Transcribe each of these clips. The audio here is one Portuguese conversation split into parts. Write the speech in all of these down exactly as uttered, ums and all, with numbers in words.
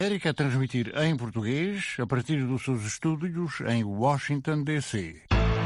América a transmitir em português a partir dos seus estúdios em Washington, D C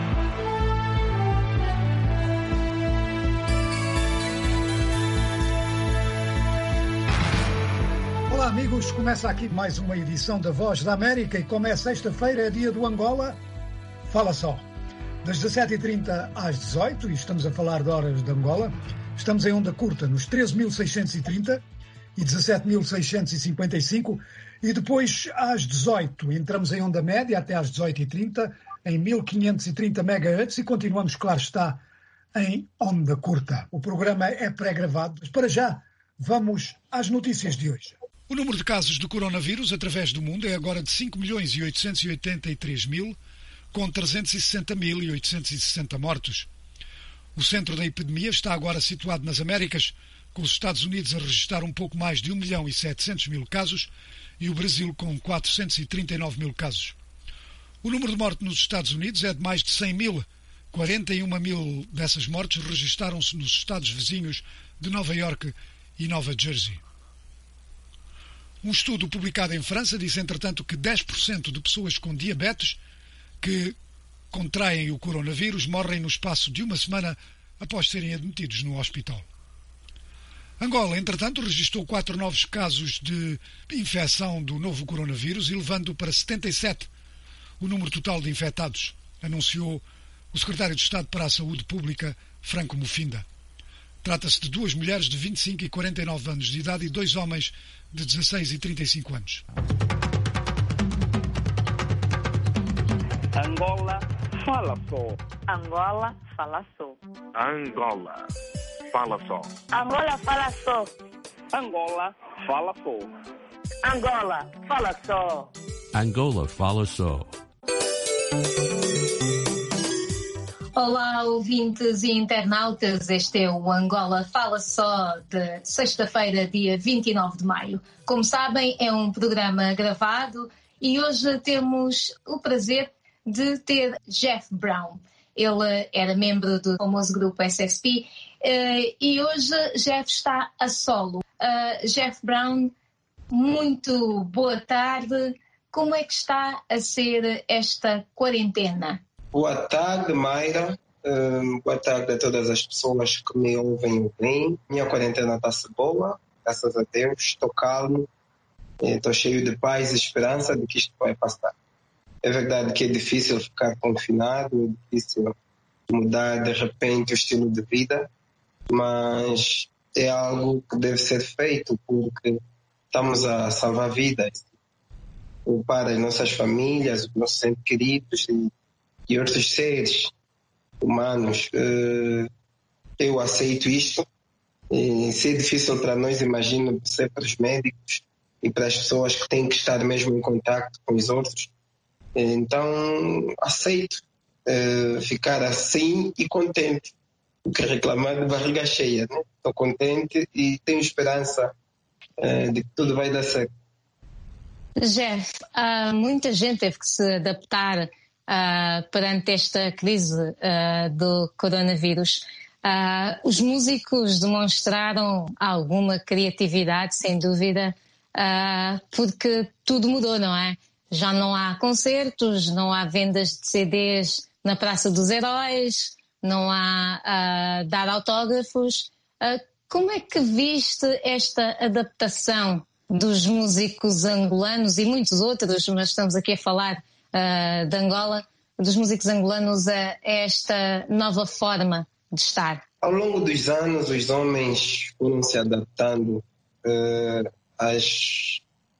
Olá amigos, começa aqui mais uma edição da Voz da América e como é sexta-feira, é dia do Angola, fala só. Das dezassete e trinta às dezoito, e estamos a falar de horas de Angola, estamos em onda curta nos treze mil seiscentos e trinta e dezassete mil seiscentos e cinquenta e cinco e depois às dezoito entramos em onda média até às dezoito e trinta em mil quinhentos e trinta megahertz e continuamos, claro está, em onda curta. O programa é pré-gravado, mas para já vamos às notícias de hoje. O número de casos do coronavírus através do mundo é agora de cinco milhões e oitocentos e oitenta e três mil, com trezentos e sessenta mil e oitocentos e sessenta mortos. O centro da epidemia está agora situado nas Américas, com os Estados Unidos a registrar um pouco mais de um milhão e setecentos mil casos e o Brasil com quatrocentos e trinta e nove mil casos. O número de mortes nos Estados Unidos é de mais de cem mil. quarenta e uma mil dessas mortes registaram-se nos estados vizinhos de Nova Iorque e Nova Jersey. Um estudo publicado em França diz, entretanto, que dez por cento de pessoas com diabetes que contraem o coronavírus morrem no espaço de uma semana após serem admitidos no hospital. Angola, entretanto, registrou quatro novos casos de infecção do novo coronavírus, elevando para setenta e sete o número total de infectados, anunciou o secretário de Estado para a Saúde Pública, Franco Mufinda. Trata-se de duas mulheres de vinte e cinco e quarenta e nove anos de idade e dois homens de dezasseis e trinta e cinco anos. Angola, fala só. Angola, fala só. Angola, fala só. Angola, fala só. Angola, fala só. Angola, fala só. Angola, fala só. Olá, ouvintes e internautas. Este é o Angola Fala Só de sexta-feira, dia vinte e nove de maio. Como sabem, é um programa gravado e hoje temos o prazer de ter Jeff Brown. Ele era membro do famoso grupo S S P e hoje Jeff está a solo. Uh, Jeff Brown, muito boa tarde. Como é que está a ser esta quarentena? Boa tarde, Mayra. Uh, boa tarde a todas as pessoas que me ouvem e veem. Minha quarentena está-se boa, graças a Deus. Estou calmo, estou cheio de paz e esperança de que isto vai passar. É verdade que é difícil ficar confinado, é difícil mudar de repente o estilo de vida, mas é algo que deve ser feito porque estamos a salvar vidas para as nossas famílias, os nossos entes queridos e e outros seres humanos. Eu aceito isto. Se é difícil para nós, imagino ser para os médicos e para as pessoas que têm que estar mesmo em contato com os outros. Então, aceito ficar assim e contente. O que reclamar de barriga cheia, né? Estou contente e tenho esperança de que tudo vai dar certo. Jeff, uh, muita gente teve que se adaptar Uh, perante esta crise uh, do coronavírus. Uh, os músicos demonstraram alguma criatividade, sem dúvida, uh, porque tudo mudou, não é? Já não há concertos, não há vendas de C Ds na Praça dos Heróis, não há uh, dar autógrafos. Uh, como é que viste esta adaptação dos músicos angolanos e muitos outros, mas estamos aqui a falar Uh, de Angola, dos músicos angolanos a esta nova forma de estar? Ao longo dos anos, os homens foram se adaptando uh, às,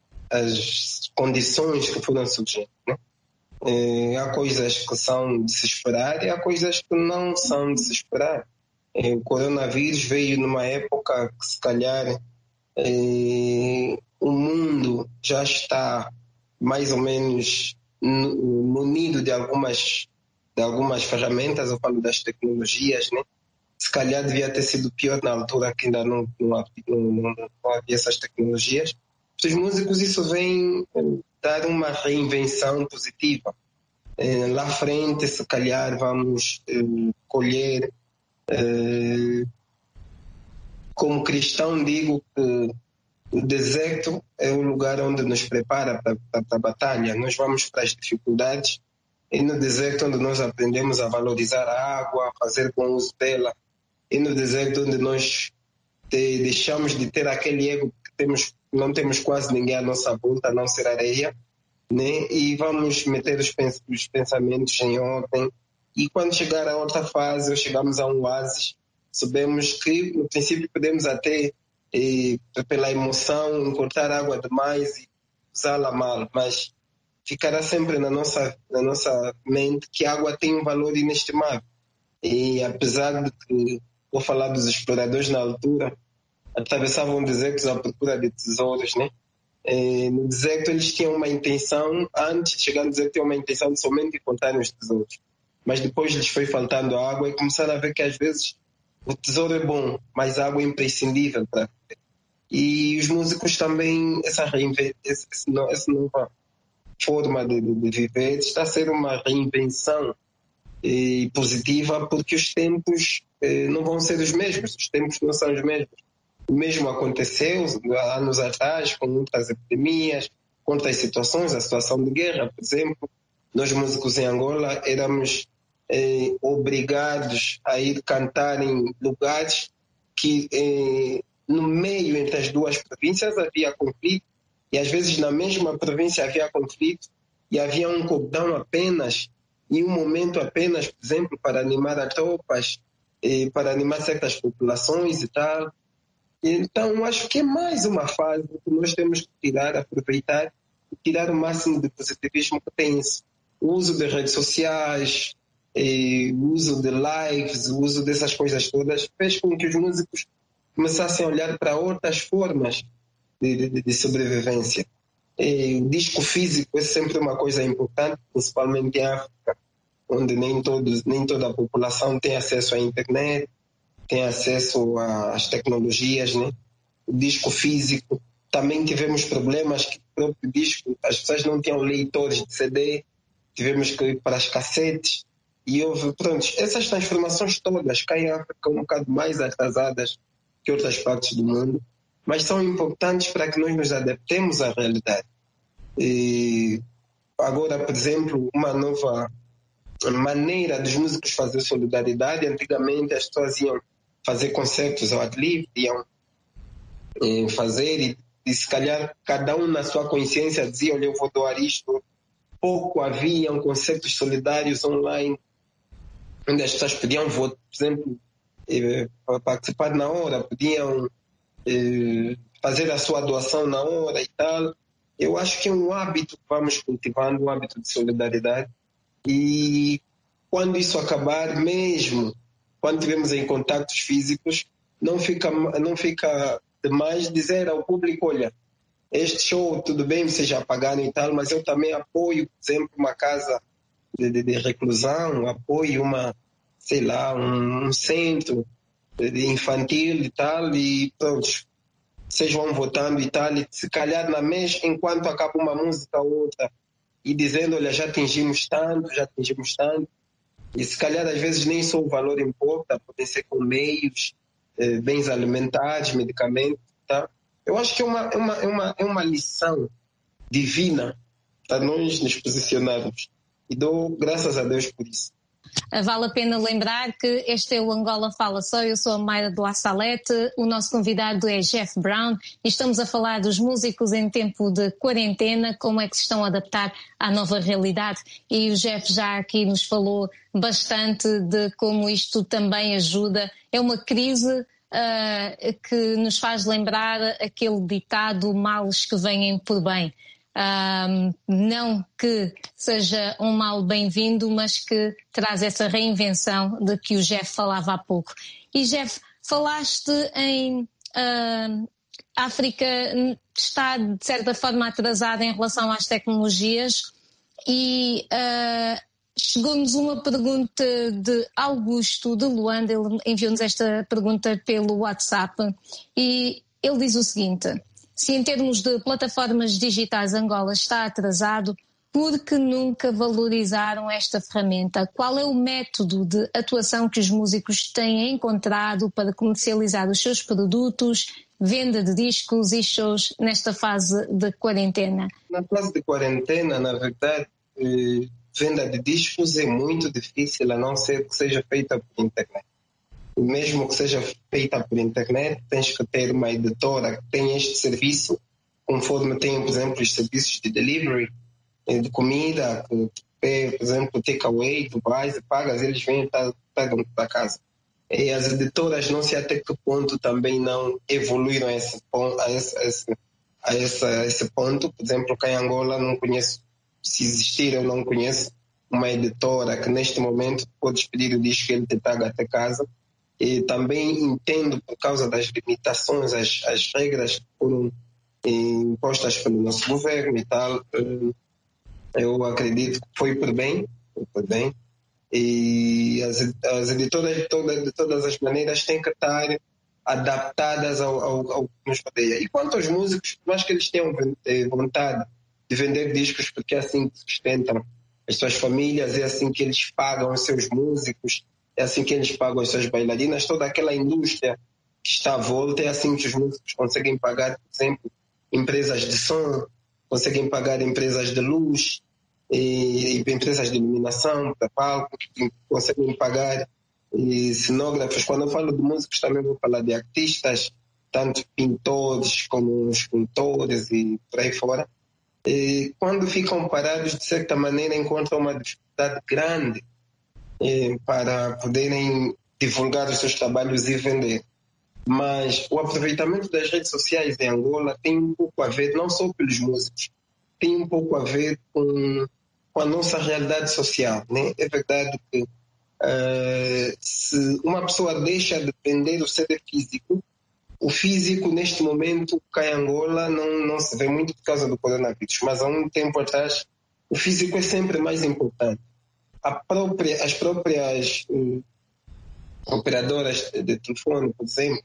às condições que foram surgindo, né? Uh, há coisas que são de se esperar e há coisas que não são de se esperar. Uh, o coronavírus veio numa época que, se calhar, uh, o mundo já está mais ou menos munido de algumas, de algumas ferramentas, eu falo das tecnologias, né? Se calhar devia ter sido pior na altura que ainda não, não, não, não havia essas tecnologias. Para os músicos isso vem dar uma reinvenção positiva. Eh, lá à frente, se calhar, vamos eh, colher. Eh, como cristão, digo que O deserto é o lugar onde nos prepara para a batalha. Nós vamos para as dificuldades e no deserto onde nós aprendemos a valorizar a água, a fazer bom uso dela. E no deserto onde nós te, deixamos de ter aquele ego que temos, não temos quase ninguém à nossa volta, a não ser areia, né? E vamos meter os, pens- os pensamentos em ordem. E quando chegar a outra fase, ou chegamos a um oásis, sabemos que no princípio podemos até E, pela emoção, encurtar água demais e usá-la mal, mas ficará sempre na nossa, na nossa mente que a água tem um valor inestimável. E apesar de que, vou falar dos exploradores na altura, atravessavam desertos à procura de tesouros, né? E, no deserto eles tinham uma intenção, antes de chegar no deserto tinham uma intenção de somente encontrar os tesouros. Mas depois lhes foi faltando água e começaram a ver que às vezes o tesouro é bom, mas a água é imprescindível para viver. E os músicos também, essa, reinve- essa, essa nova forma de, de viver está a ser uma reinvenção eh, positiva, porque os tempos eh, não vão ser os mesmos, os tempos não são os mesmos. O mesmo aconteceu há anos atrás, com muitas epidemias, com outras situações, a situação de guerra, por exemplo. Nós músicos em Angola éramos Eh, obrigados a ir cantar em lugares que eh, no meio entre as duas províncias havia conflito, e às vezes na mesma província havia conflito e havia um cordão apenas e um momento apenas, por exemplo, para animar as tropas, eh, para animar certas populações e tal. Então acho que é mais uma fase que nós temos que tirar, aproveitar e tirar o máximo de positivismo que tem isso. O uso de redes sociais, E o uso de lives, o uso dessas coisas todas, fez com que os músicos começassem a olhar para outras formas de, de, de sobrevivência. E o disco físico é sempre uma coisa importante, principalmente em África, onde nem, todos, nem toda a população tem acesso à internet, tem acesso às tecnologias, né? O disco físico. Também tivemos problemas que o próprio disco, as pessoas não tinham leitores de C D, tivemos que ir para as cassetes. E houve, pronto, essas transformações todas caem em África um bocado mais atrasadas que outras partes do mundo, mas são importantes para que nós nos adaptemos à realidade. E agora, por exemplo, uma nova maneira dos músicos fazer solidariedade. Antigamente as pessoas iam fazer concertos ao ar livre, iam eh, fazer e, e se calhar cada um na sua consciência dizia, olha, eu vou doar isto. Pouco haviam concertos solidários online, onde as pessoas podiam votar, por exemplo, eh, participar na hora, podiam eh, fazer a sua doação na hora e tal. Eu acho que é um hábito que vamos cultivando, um hábito de solidariedade. E quando isso acabar, mesmo quando estivermos em contactos físicos, não fica, não fica demais dizer ao público, olha, este show, tudo bem, vocês já pagaram e tal, mas eu também apoio, por exemplo, uma casa de, de, de reclusão, apoio uma, sei lá, um, um centro de infantil e tal, e todos vocês vão votando e tal, e se calhar na mês, enquanto acaba uma música ou outra, e dizendo, olha, já atingimos tanto, já atingimos tanto, e se calhar às vezes nem só o valor importa, podem ser com meios, eh, bens alimentares, medicamentos, tá? Eu acho que é uma, é uma, é uma, é uma lição divina para nós nos posicionarmos. E dou graças a Deus por isso. Vale a pena lembrar que este é o Angola Fala Só. Eu sou a Mayra de La Salete, o nosso convidado é Jeff Brown e estamos a falar dos músicos em tempo de quarentena, como é que se estão a adaptar à nova realidade. E o Jeff já aqui nos falou bastante de como isto também ajuda. É uma crise uh, que nos faz lembrar aquele ditado, males que vêm por bem. Um, não que seja um mal bem-vindo, mas que traz essa reinvenção de que o Jeff falava há pouco. E Jeff, falaste em uh, África está de certa forma atrasada em relação às tecnologias e uh, chegou-nos uma pergunta de Augusto de Luanda, ele enviou-nos esta pergunta pelo WhatsApp e ele diz o seguinte: se em termos de plataformas digitais Angola está atrasado, por que nunca valorizaram esta ferramenta? Qual é o método de atuação que os músicos têm encontrado para comercializar os seus produtos venda de discos e shows nesta fase de quarentena? Na fase de quarentena, na verdade, eh, venda de discos é muito difícil, a não ser que seja feita por internet. E mesmo que seja feita por internet, tens que ter uma editora que tenha este serviço, conforme tem, por exemplo, os serviços de delivery, de comida, que, por exemplo, takeaway, tu vais e pagas, eles vêm e pegam para casa. E as editoras não sei até que ponto também não evoluíram a esse, a esse, a esse, a esse, a esse ponto. Por exemplo, cá em Angola não conheço, se existir eu não conheço uma editora que neste momento podes pedir o disco e ele te traga até casa. E também entendo, por causa das limitações, as, as regras que foram impostas pelo nosso governo e tal, eu acredito que foi por bem, foi por bem. E as, as editoras de, toda, de todas as maneiras têm que estar adaptadas ao, ao, ao que nos rodeia. E quanto aos músicos, por mais que eles tenham vontade de vender discos, porque é assim que sustentam as suas famílias, é assim que eles pagam os seus músicos, é assim que eles pagam as suas bailarinas, toda aquela indústria que está à volta, é assim que os músicos conseguem pagar, por exemplo, empresas de som, conseguem pagar empresas de luz, e, e empresas de iluminação para palco, que conseguem pagar e cenógrafos. Quando eu falo de músicos também vou falar de artistas, tanto pintores como escultores e por aí fora. E quando ficam parados, de certa maneira encontram uma dificuldade grande eh, para poderem divulgar os seus trabalhos e vender. Mas o aproveitamento das redes sociais em Angola tem um pouco a ver, não só pelos músicos, tem um pouco a ver com, com a nossa realidade social, né? É verdade que uh, se uma pessoa deixa de vender o C D físico, o físico neste momento cá em Angola não, não se vê muito por causa do coronavírus, mas há um tempo atrás o físico é sempre mais importante. A própria, as próprias uh, operadoras de telefone, por exemplo,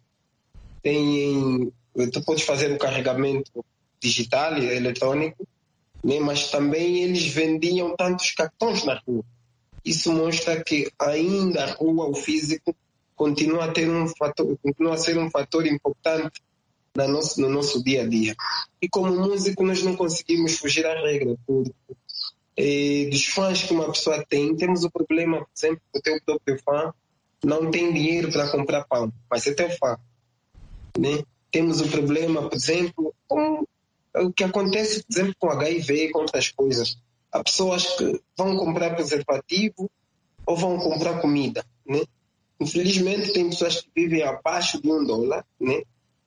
têm, tu podes fazer o carregamento digital e eletrônico, né? Mas também eles vendiam tantos cartões na rua. Isso mostra que ainda a rua, o físico, continua a ter um fator, continua a ser um fator importante no nosso, no nosso dia a dia. E como músico nós não conseguimos fugir à regra, porque eh, dos fãs que uma pessoa tem, temos o problema, por exemplo, o teu próprio fã não tem dinheiro para comprar pão, mas é teu fã, né? Temos o problema, por exemplo, com o que acontece, por exemplo, com H I V e com outras coisas. Há pessoas que vão comprar preservativo ou vão comprar comida, né? Infelizmente, tem pessoas que vivem abaixo de um dólar, né?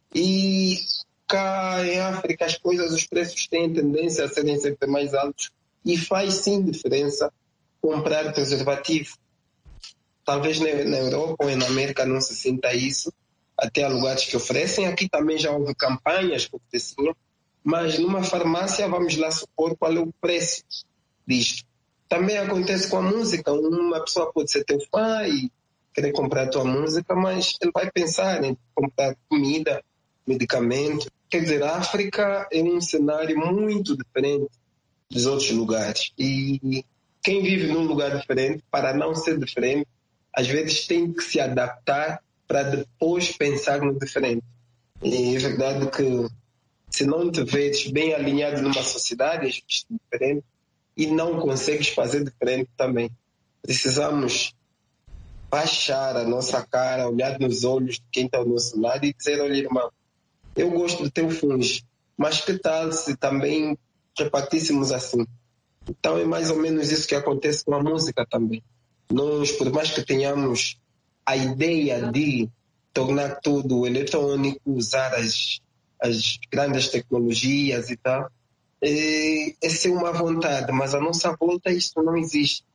E cá em África as coisas, os preços têm tendência a serem sempre mais altos e faz sim diferença comprar preservativo. Talvez na Europa ou na América não se sinta isso, até há lugares que oferecem. Aqui também já houve campanhas que aconteciam, mas numa farmácia vamos lá supor qual é o preço disto. Também acontece com a música. Uma pessoa pode ser teu fã e querer comprar a tua música, mas ele vai pensar em comprar comida, medicamento. Quer dizer, a África é um cenário muito diferente dos outros lugares. E quem vive num lugar diferente, para não ser diferente, às vezes tem que se adaptar para depois pensar no diferente. E é verdade que se não te vês bem alinhado numa sociedade, és visto diferente e não consegues fazer diferente também. Precisamos baixar a nossa cara, olhar nos olhos de quem está ao nosso lado e dizer: olha, irmão, eu gosto do teu funge, mas que tal se também repartíssemos assim? Então é mais ou menos isso que acontece com a música também. Nós, por mais que tenhamos a ideia de tornar tudo eletrônico, usar as, as grandes tecnologias e tal, é, essa é uma vontade, mas a nossa volta isso não existe.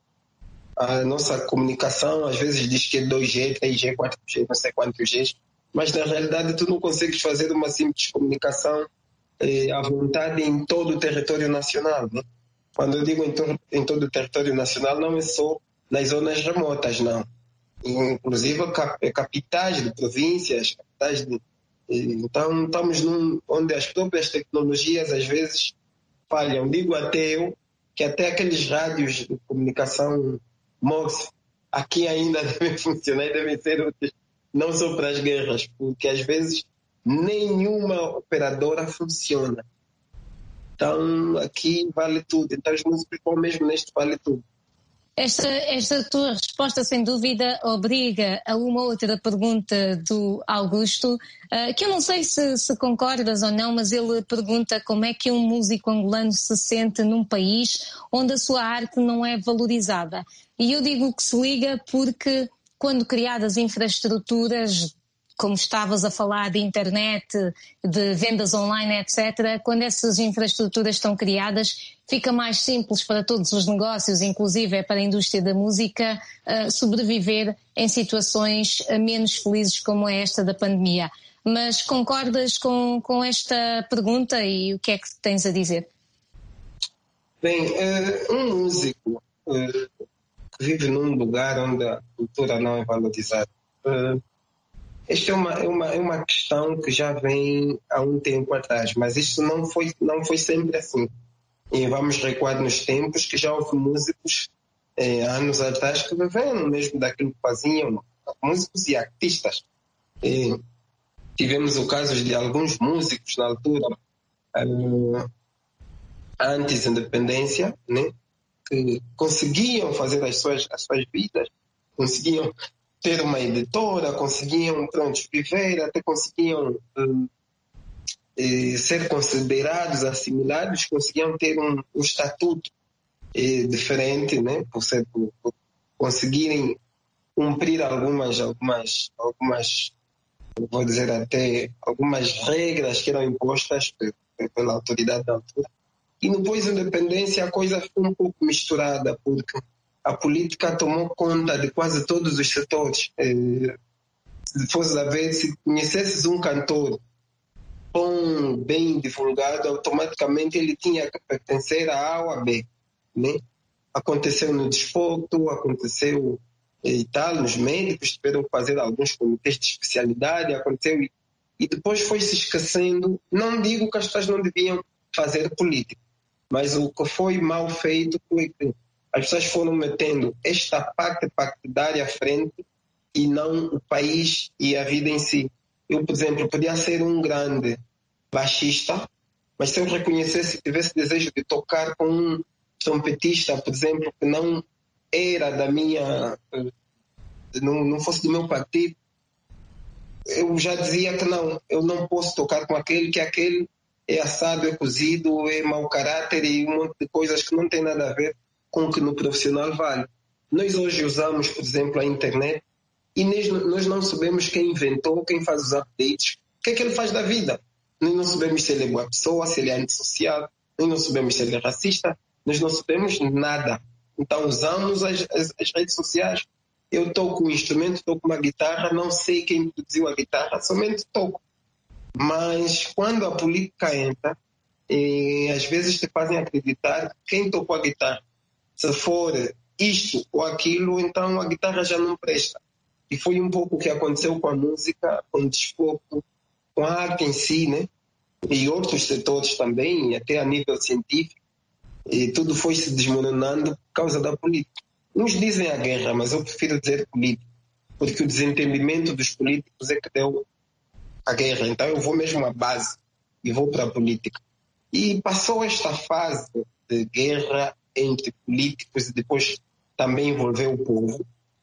A nossa comunicação às vezes diz que é dois G, três G, quatro G, não sei quantos Gs, mas na realidade tu não consegues fazer uma simples comunicação é, à vontade em todo o território nacional, né? Quando eu digo em, to- em todo o território nacional, não é só nas zonas remotas, não. Inclusive cap- capitais de províncias, capitais de... Então estamos num, onde as próprias tecnologias às vezes falham. Digo até eu que até aqueles rádios de comunicação Morse aqui ainda devem funcionar e devem ser úteis não só para as guerras, porque às vezes nenhuma operadora funciona. Então, aqui vale tudo. Então, os músicos vão mesmo neste vale tudo. Esta, esta tua resposta, sem dúvida, obriga a uma outra pergunta do Augusto, uh, que eu não sei se, se concordas ou não, mas ele pergunta como é que um músico angolano se sente num país onde a sua arte não é valorizada. E eu digo que se liga porque, quando criadas infraestruturas, como estavas a falar de internet, de vendas online, etcétera, quando essas infraestruturas estão criadas, fica mais simples para todos os negócios, inclusive para a indústria da música, uh, sobreviver em situações menos felizes como é esta da pandemia. Mas concordas com, com esta pergunta e o que é que tens a dizer? Bem, uh, um músico uh, que vive num lugar onde a cultura não é valorizada, uh, esta é uma, é, uma, é uma questão que já vem há um tempo atrás, mas isso não foi, não foi sempre assim. E vamos recuar nos tempos que já houve músicos eh, anos atrás que viveram mesmo daquilo que faziam, músicos e artistas. E tivemos o caso de alguns músicos na altura, uh, antes da independência, né, que conseguiam fazer as suas, as suas vidas, conseguiam ter uma editora, conseguiam pronto, viver, até conseguiam uh, eh, ser considerados, assimilados, conseguiam ter um, um estatuto eh, diferente, né? por, ser, por, por conseguirem cumprir algumas, algumas, algumas, vou dizer até, algumas regras que eram impostas pela autoridade da altura. E depois da independência a coisa ficou um pouco misturada, porque a política tomou conta de quase todos os setores. Eh, se fosse a ver, se conhecesses um cantor bom, bem divulgado, automaticamente ele tinha que pertencer a A ou a B. Né? Aconteceu no desporto, aconteceu e tal, os médicos tiveram que fazer alguns comitês de especialidade, aconteceu e, e depois foi se esquecendo. Não digo que as pessoas não deviam fazer política, mas o que foi mal feito foi que as pessoas foram metendo esta parte partidária à frente e não o país e a vida em si. Eu, por exemplo, podia ser um grande baixista, mas se eu reconhecesse, tivesse desejo de tocar com um trompetista, por exemplo, que não era da minha, não, não fosse do meu partido, eu já dizia que não, eu não posso tocar com aquele, que aquele é assado, é cozido, é mau caráter e um monte de coisas que não tem nada a ver com o que no profissional vale. Nós hoje usamos, por exemplo, a internet e nós não sabemos quem inventou, quem faz os updates, o que é que ele faz da vida. Nós não sabemos se ele é boa pessoa, se ele é antissocial, nós não sabemos se ele é racista, nós não sabemos nada. Então usamos as, as, as redes sociais. Eu toco um instrumento, toco uma guitarra, não sei quem produziu a guitarra, somente toco. Mas quando a política entra, e às vezes te fazem acreditar quem tocou a guitarra. Se for isto ou aquilo, então a guitarra já não presta. E foi um pouco o que aconteceu com a música, com o desporto, com a arte em si, né? E outros setores também, até a nível científico. E tudo foi se desmoronando por causa da política. Uns dizem a guerra, mas eu prefiro dizer política, porque o desentendimento dos políticos é que deu a guerra. Então eu vou mesmo à base e vou para a política. E passou esta fase de guerra entre políticos e depois também envolveu o povo.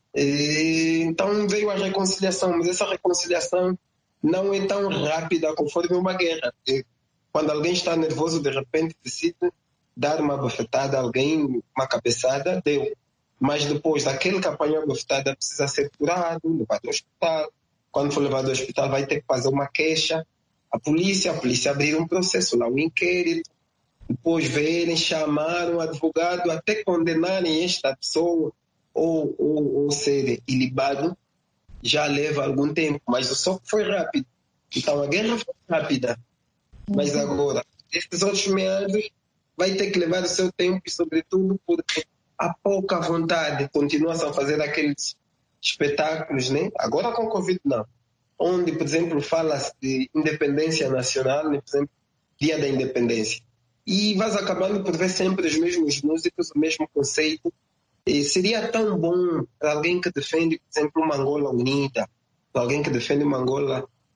E, então veio a reconciliação, mas essa reconciliação não é tão rápida conforme uma guerra. E quando alguém está nervoso, de repente decide dar uma bofetada a alguém, uma cabeçada, deu. Mas depois, aquele que apanhou a bofetada precisa ser curado, levado ao hospital. Quando for levado ao hospital, vai ter que fazer uma queixa. A polícia, a polícia abrir um processo lá, um inquérito. Depois verem, chamar um advogado até condenarem esta pessoa ou, ou, ou ser ilibado, já leva algum tempo. Mas o soco foi rápido. Então a guerra foi rápida. Mas agora, esses outros meados vai ter que levar o seu tempo e, sobretudo, porque há pouca vontade. Continuam a fazer aqueles espetáculos, né? Agora com o Covid não. Onde, por exemplo, fala-se de independência nacional, né? Por exemplo, Dia da Independência. E vais acabando por ver sempre os mesmos músicos, o mesmo conceito. E seria tão bom para alguém que defende, por exemplo, uma Angola unida, para alguém que defende uma Angola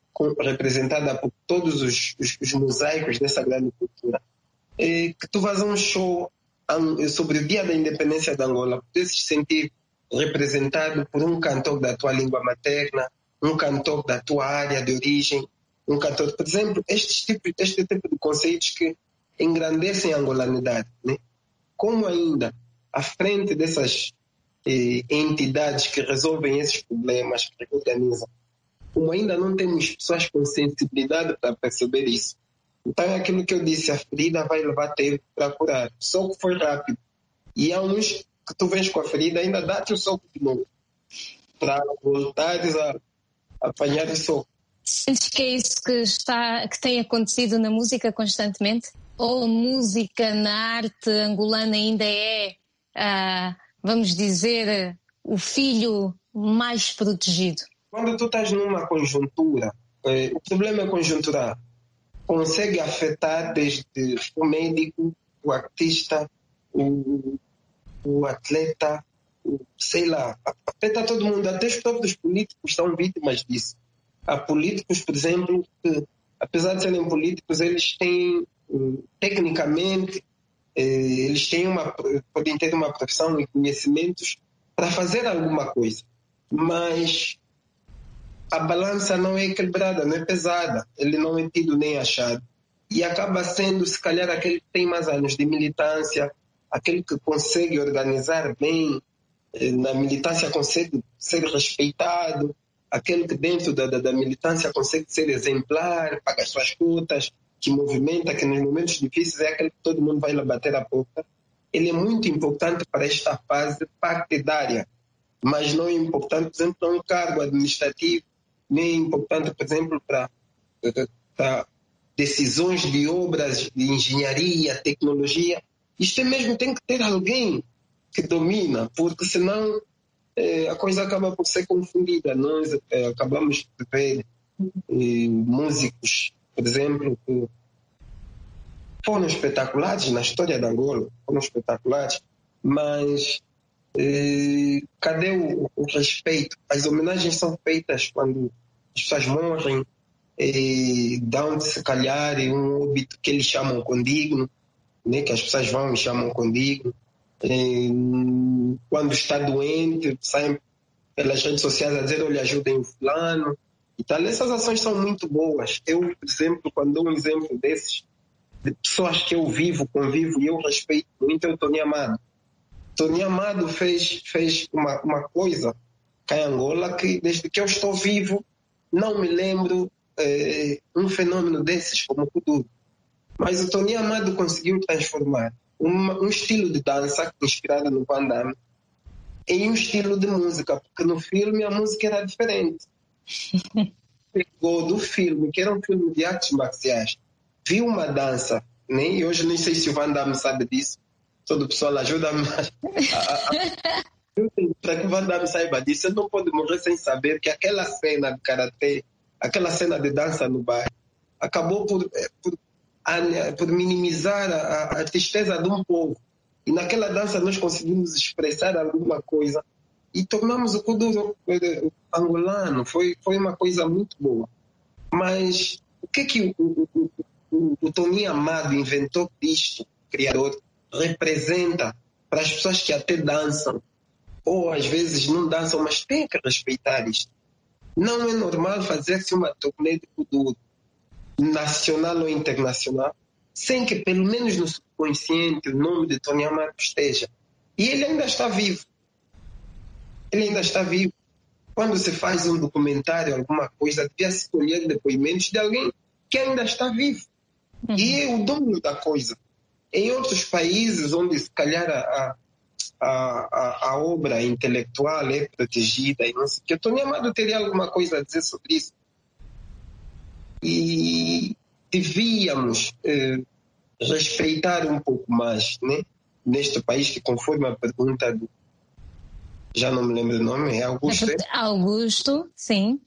com, representada por todos os, os, os mosaicos dessa grande cultura. E que tu vais a um show um, sobre o Dia da Independência de Angola, podes se sentir representado por um cantor da tua língua materna, um cantor da tua área de origem, um cantor, por exemplo, estes tipos, este tipo de conceitos que engrandecem a angolanidade, né? Como ainda, à frente dessas eh, entidades que resolvem esses problemas, que organizam, como ainda não temos pessoas com sensibilidade para perceber isso. Então é aquilo que eu disse, a ferida vai levar tempo para curar. O soco foi rápido. E há uns que tu vens com a ferida, ainda dá-te o soco de novo, para voltares a, a apanhar o soco. Sentes que é isso que, está, que tem acontecido na música constantemente? Ou a música na arte angolana ainda é, ah, vamos dizer, o filho mais protegido? Quando tu estás numa conjuntura, eh, o problema é conjuntural. Consegue afetar desde o médico, o artista, o, o atleta, o, sei lá, afeta todo mundo, até os próprios políticos são vítimas disso. Há políticos, por exemplo, que, apesar de serem políticos, eles têm, tecnicamente, eles têm uma, podem ter uma profissão e conhecimentos para fazer alguma coisa, mas a balança não é equilibrada, não é pesada, ele não é tido nem achado, e acaba sendo, se calhar, aquele que tem mais anos de militância, aquele que consegue organizar bem, na militância consegue ser respeitado, aquele que dentro da, da, da militância consegue ser exemplar, paga as suas contas, que movimenta, que nos momentos difíceis é aquele que todo mundo vai lhe bater a porta. Ele é muito importante para esta fase partidária, mas não é importante, por exemplo, para um cargo administrativo, nem é importante, por exemplo, para, para decisões de obras de engenharia, tecnologia. Isto é mesmo, tem que ter alguém que domina, porque senão eh, a coisa acaba por ser confundida. Nós eh, acabamos de ver eh, músicos, por exemplo, que foram espetaculares na história da Angola, foram espetaculares, mas eh, cadê o, o respeito? As homenagens são feitas quando as pessoas morrem, eh, dão se calhar um óbito que eles chamam condigno, né, que as pessoas vão e chamam condigno. Eh, quando está doente, saem pelas redes sociais a dizer, olha, ajudem o fulano e tal. Essas ações são muito boas. Eu, por exemplo, quando dou um exemplo desses, de pessoas que eu vivo, convivo e eu respeito muito, é o Tony Amado. Tony Amado fez, fez uma, uma coisa cá em Angola que, desde que eu estou vivo, não me lembro eh, um fenômeno desses como o Kuduro. Mas o Tony Amado conseguiu transformar uma, um estilo de dança inspirado no Van Damme em um estilo de música, porque no filme a música era diferente. Pegou do filme, que era um filme de artes marciais, viu uma dança, né? E hoje nem sei se o Van Damme sabe disso, todo o pessoal ajuda-me para que o Van Damme saiba disso. Eu não pode morrer sem saber que aquela cena de karatê, aquela cena de dança no bairro, acabou por, por, por minimizar a, a tristeza de um povo. E naquela dança nós conseguimos expressar alguma coisa e tornamos o Kuduro angolano. Foi, foi uma coisa muito boa. Mas o que é que o, o, o, o Tony Amado inventou disto, criador, representa para as pessoas que até dançam, ou às vezes não dançam, mas têm que respeitar isto? Não é normal fazer-se uma turnê de Kuduro, nacional ou internacional, sem que pelo menos no subconsciente o nome de Tony Amado esteja. E ele ainda está vivo. Ele ainda está vivo. Quando se faz um documentário, alguma coisa, devia se colher depoimentos de alguém que ainda está vivo. Uhum. E é o dono da coisa. Em outros países onde se calhar a, a, a, a obra intelectual é protegida, e não sei o que, Tony Amado teria alguma coisa a dizer sobre isso. E devíamos eh, respeitar um pouco mais, né? Neste país que, conforme a pergunta do, já não me lembro o nome, é Augusto. É? Augusto, sim.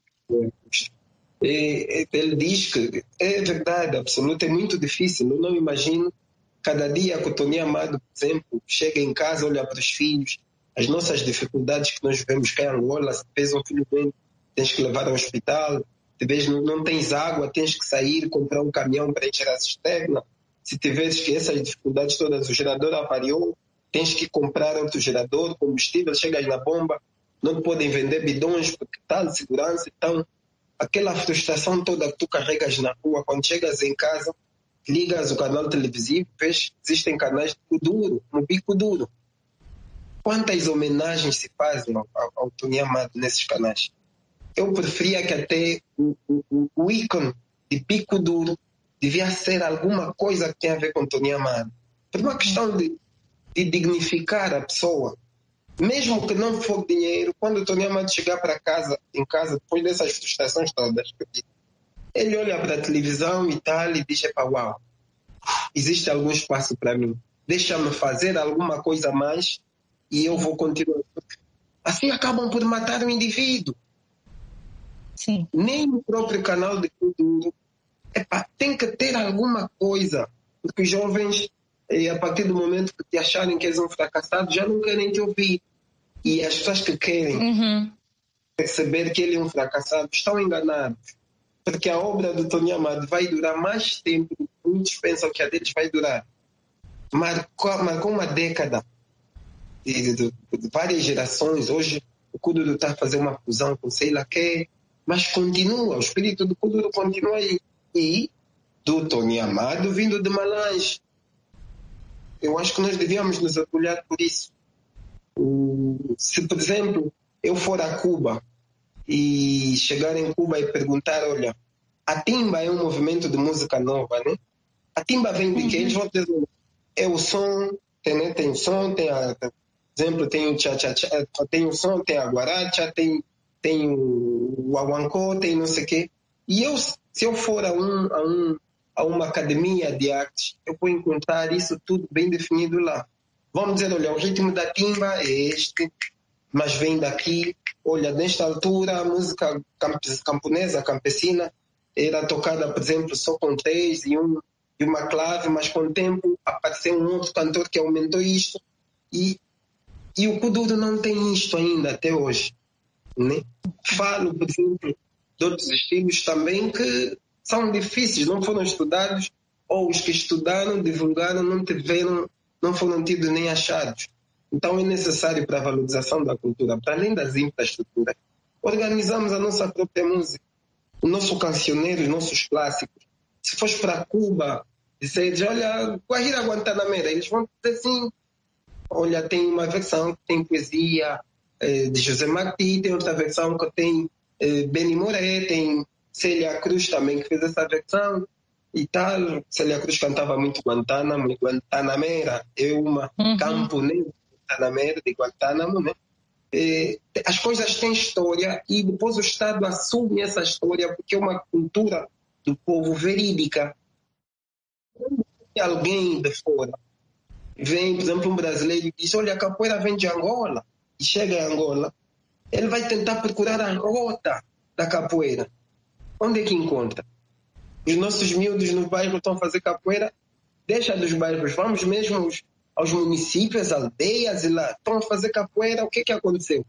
É, ele diz que é verdade absoluta, é muito difícil. Eu não imagino cada dia que o Tony Amado, por exemplo, chega em casa, olha para os filhos, as nossas dificuldades que nós vivemos cá em Angola, se fez um filho bem, tens que levar ao hospital, de vez não, não tens água, tens que sair, comprar um caminhão para encher a cisterna. Se tiveres que essas dificuldades todas, o gerador avariou, tens que comprar outro gerador, combustível, chegas na bomba, não podem vender bidões porque está de segurança. Então, aquela frustração toda que tu carregas na rua, quando chegas em casa, ligas o canal televisivo, vês, existem canais de Kuduro, no Bico Duro. Quantas homenagens se fazem ao, ao, ao Tony Amado nesses canais? Eu preferia que até o, o, o ícone de Bico Duro devia ser alguma coisa que tenha a ver com Tony Amado. Por uma questão de, de dignificar a pessoa. Mesmo que não for dinheiro, quando o Tony Amado chegar para casa, em casa, depois dessas frustrações todas, ele olha para a televisão e tal e diz, epa, uau, existe algum espaço para mim. Deixa-me fazer alguma coisa a mais e eu vou continuar. Assim acabam por matar o indivíduo. Sim. Nem no próprio canal de Kuduro. Epa, tem que ter alguma coisa. Porque os jovens, a partir do momento que te acharem que és um fracassado, já não querem te ouvir. E as pessoas que querem uhum. perceber que ele é um fracassado estão enganados. Porque a obra do Tony Amado vai durar mais tempo do que muitos pensam que a deles vai durar. Marcou, marcou uma década de, de, de várias gerações. Hoje o Kuduro está a fazer uma fusão com sei lá quê, mas continua, o espírito do Kuduro continua aí. E do Tony Amado vindo de Malange. Eu acho que nós devíamos nos orgulhar por isso. Se, por exemplo, eu for a Cuba e chegar em Cuba e perguntar, olha, a timba é um movimento de música nova, né? A timba vem de quê? Eles vão dizer, é o som, tem, né? Tem o som, tem a, por exemplo, tem o cha-cha-cha, tem o som, tem a guaracha, tem, tem o aguancó, tem não sei o quê. E eu, se eu for a, um, a, um, a uma academia de arte, eu vou encontrar isso tudo bem definido lá. Vamos dizer, olha, o ritmo da timba é este, mas vem daqui. Olha, nesta altura, a música camponesa, campesina, era tocada, por exemplo, só com três e, um, e uma clave, mas com o tempo apareceu um outro cantor que aumentou isto. E, e o Kuduro não tem isto ainda, até hoje. Né? Falo, por exemplo, de outros estilos também que são difíceis, não foram estudados, ou os que estudaram, divulgaram, não tiveram, não foram tidos nem achados. Então é necessário para a valorização da cultura, para além das infraestruturas, organizamos a nossa própria música, o nosso cancioneiro, os nossos clássicos. Se fores para Cuba, dizer, olha, Guajira Guantanamera, eles vão dizer assim, olha, tem uma versão que tem poesia eh, de José Martí, tem outra versão que tem eh, Benny Moré, tem Célia Cruz também que fez essa versão e tal. Célia Cruz cantava muito Guantánamo, e Guantanamera é uma uhum. camponesa Guantanamera de Guantánamo, né? É, as coisas têm história e depois o Estado assume essa história porque é uma cultura do povo verídica. Quando alguém de fora vem, por exemplo, um brasileiro e diz, olha, a capoeira vem de Angola, e chega em Angola, ele vai tentar procurar a rota da capoeira. Onde é que encontra? Os nossos miúdos no bairro estão a fazer capoeira, deixa dos bairros, vamos mesmo aos, aos municípios, aldeias, e lá estão a fazer capoeira. O que é que aconteceu?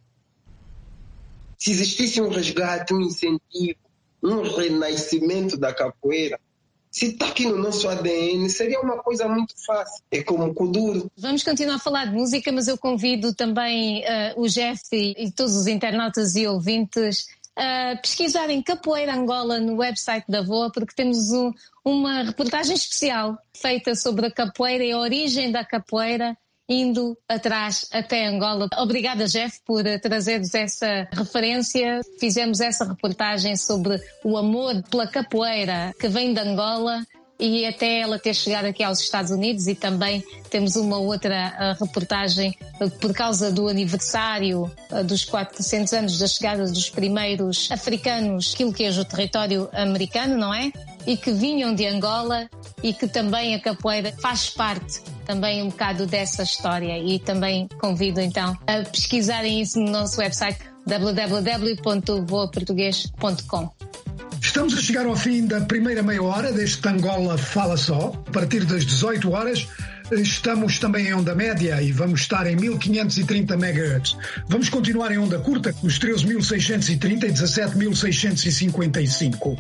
Se existisse um resgate, um incentivo, um renascimento da capoeira, se está aqui no nosso A D N, seria uma coisa muito fácil. É como o Kuduro. Vamos continuar a falar de música, mas eu convido também uh, o Jeff e, e todos os internautas e ouvintes a pesquisarem Capoeira Angola no website da V O A, porque temos um, uma reportagem especial feita sobre a capoeira e a origem da capoeira, indo atrás até Angola. Obrigada, Jeff, por trazeres essa referência. Fizemos essa reportagem sobre o amor pela capoeira que vem de Angola e até ela ter chegado aqui aos Estados Unidos, e também temos uma outra uh, reportagem uh, por causa do aniversário uh, dos quatrocentos anos da chegada dos primeiros africanos, aquilo que é o território americano, não é? E que vinham de Angola, e que também a capoeira faz parte também um bocado dessa história, e também convido então a pesquisarem isso no nosso website w w w ponto voa português ponto com. Estamos a chegar ao fim da primeira meia hora deste Angola Fala Só. A partir das dezoito horas Estamos também em onda média e vamos estar em mil quinhentos e trinta megahertz. Vamos continuar em onda curta, nos treze mil seiscentos e trinta e dezassete mil seiscentos e cinquenta e cinco.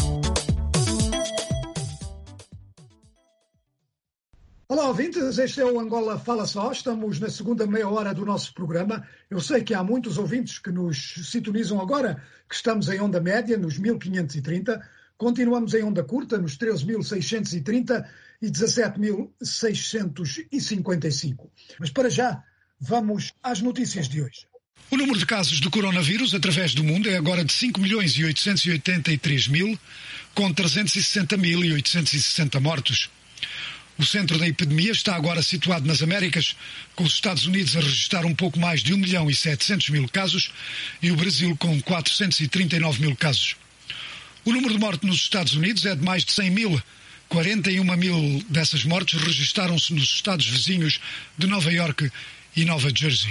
Olá, ouvintes, este é o Angola Fala Só. Estamos na segunda meia hora do nosso programa. Eu sei que há muitos ouvintes que nos sintonizam agora, que estamos em onda média, nos mil quinhentos e trinta. Continuamos em onda curta, nos treze mil seiscentos e trinta e dezassete mil seiscentos e cinquenta e cinco. Mas para já, vamos às notícias de hoje. O número de casos de coronavírus através do mundo é agora de cinco milhões e oitocentos e oitenta e três mil, com trezentos e sessenta mil e oitocentos e sessenta mortos. O centro da epidemia está agora situado nas Américas, com os Estados Unidos a registrar um pouco mais de um milhão e setecentos mil casos e o Brasil com quatrocentos e trinta e nove mil casos. O número de mortes nos Estados Unidos é de mais de cem mil. quarenta e uma mil dessas mortes registaram-se nos estados vizinhos de Nova Iorque e Nova Jersey.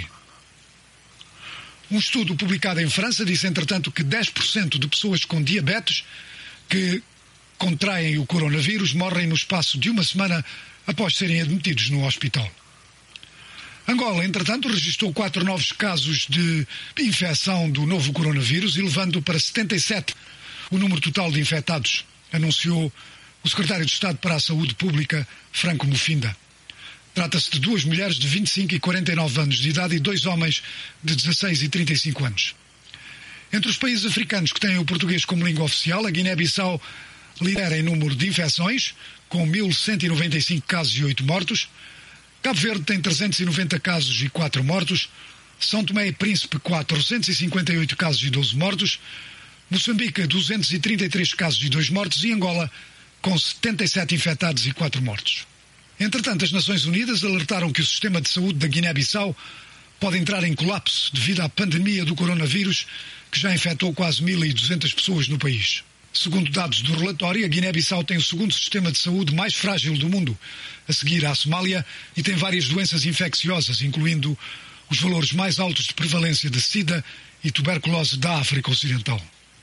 Um estudo publicado em França disse, entretanto, que dez por cento de pessoas com diabetes que contraem o coronavírus morrem no espaço de uma semana após serem admitidos no hospital. Angola, entretanto, registrou quatro novos casos de infecção do novo coronavírus, elevando para setenta e sete o número total de infectados, anunciou o secretário de Estado para a Saúde Pública, Franco Mufinda. Trata-se de duas mulheres de vinte e cinco e quarenta e nove anos de idade e dois homens de dezasseis e trinta e cinco anos. Entre os países africanos que têm o português como língua oficial, a Guiné-Bissau lidera em número de infecções, com mil cento e noventa e cinco casos e oito mortos. Cabo Verde tem trezentos e noventa casos e quatro mortos. São Tomé e Príncipe, quatrocentos e cinquenta e oito casos e doze mortos. Moçambique, duzentos e trinta e três casos e dois mortos. E Angola, com setenta e sete infectados e quatro mortos. Entretanto, as Nações Unidas alertaram que o sistema de saúde da Guiné-Bissau pode entrar em colapso devido à pandemia do coronavírus, que já infectou quase mil e duzentas pessoas no país. Segundo dados do relatório, a Guiné-Bissau tem o segundo sistema de saúde mais frágil do mundo, a seguir à Somália, e tem várias doenças infecciosas, incluindo os valores mais altos de prevalência de sida e tuberculose da África Ocidental.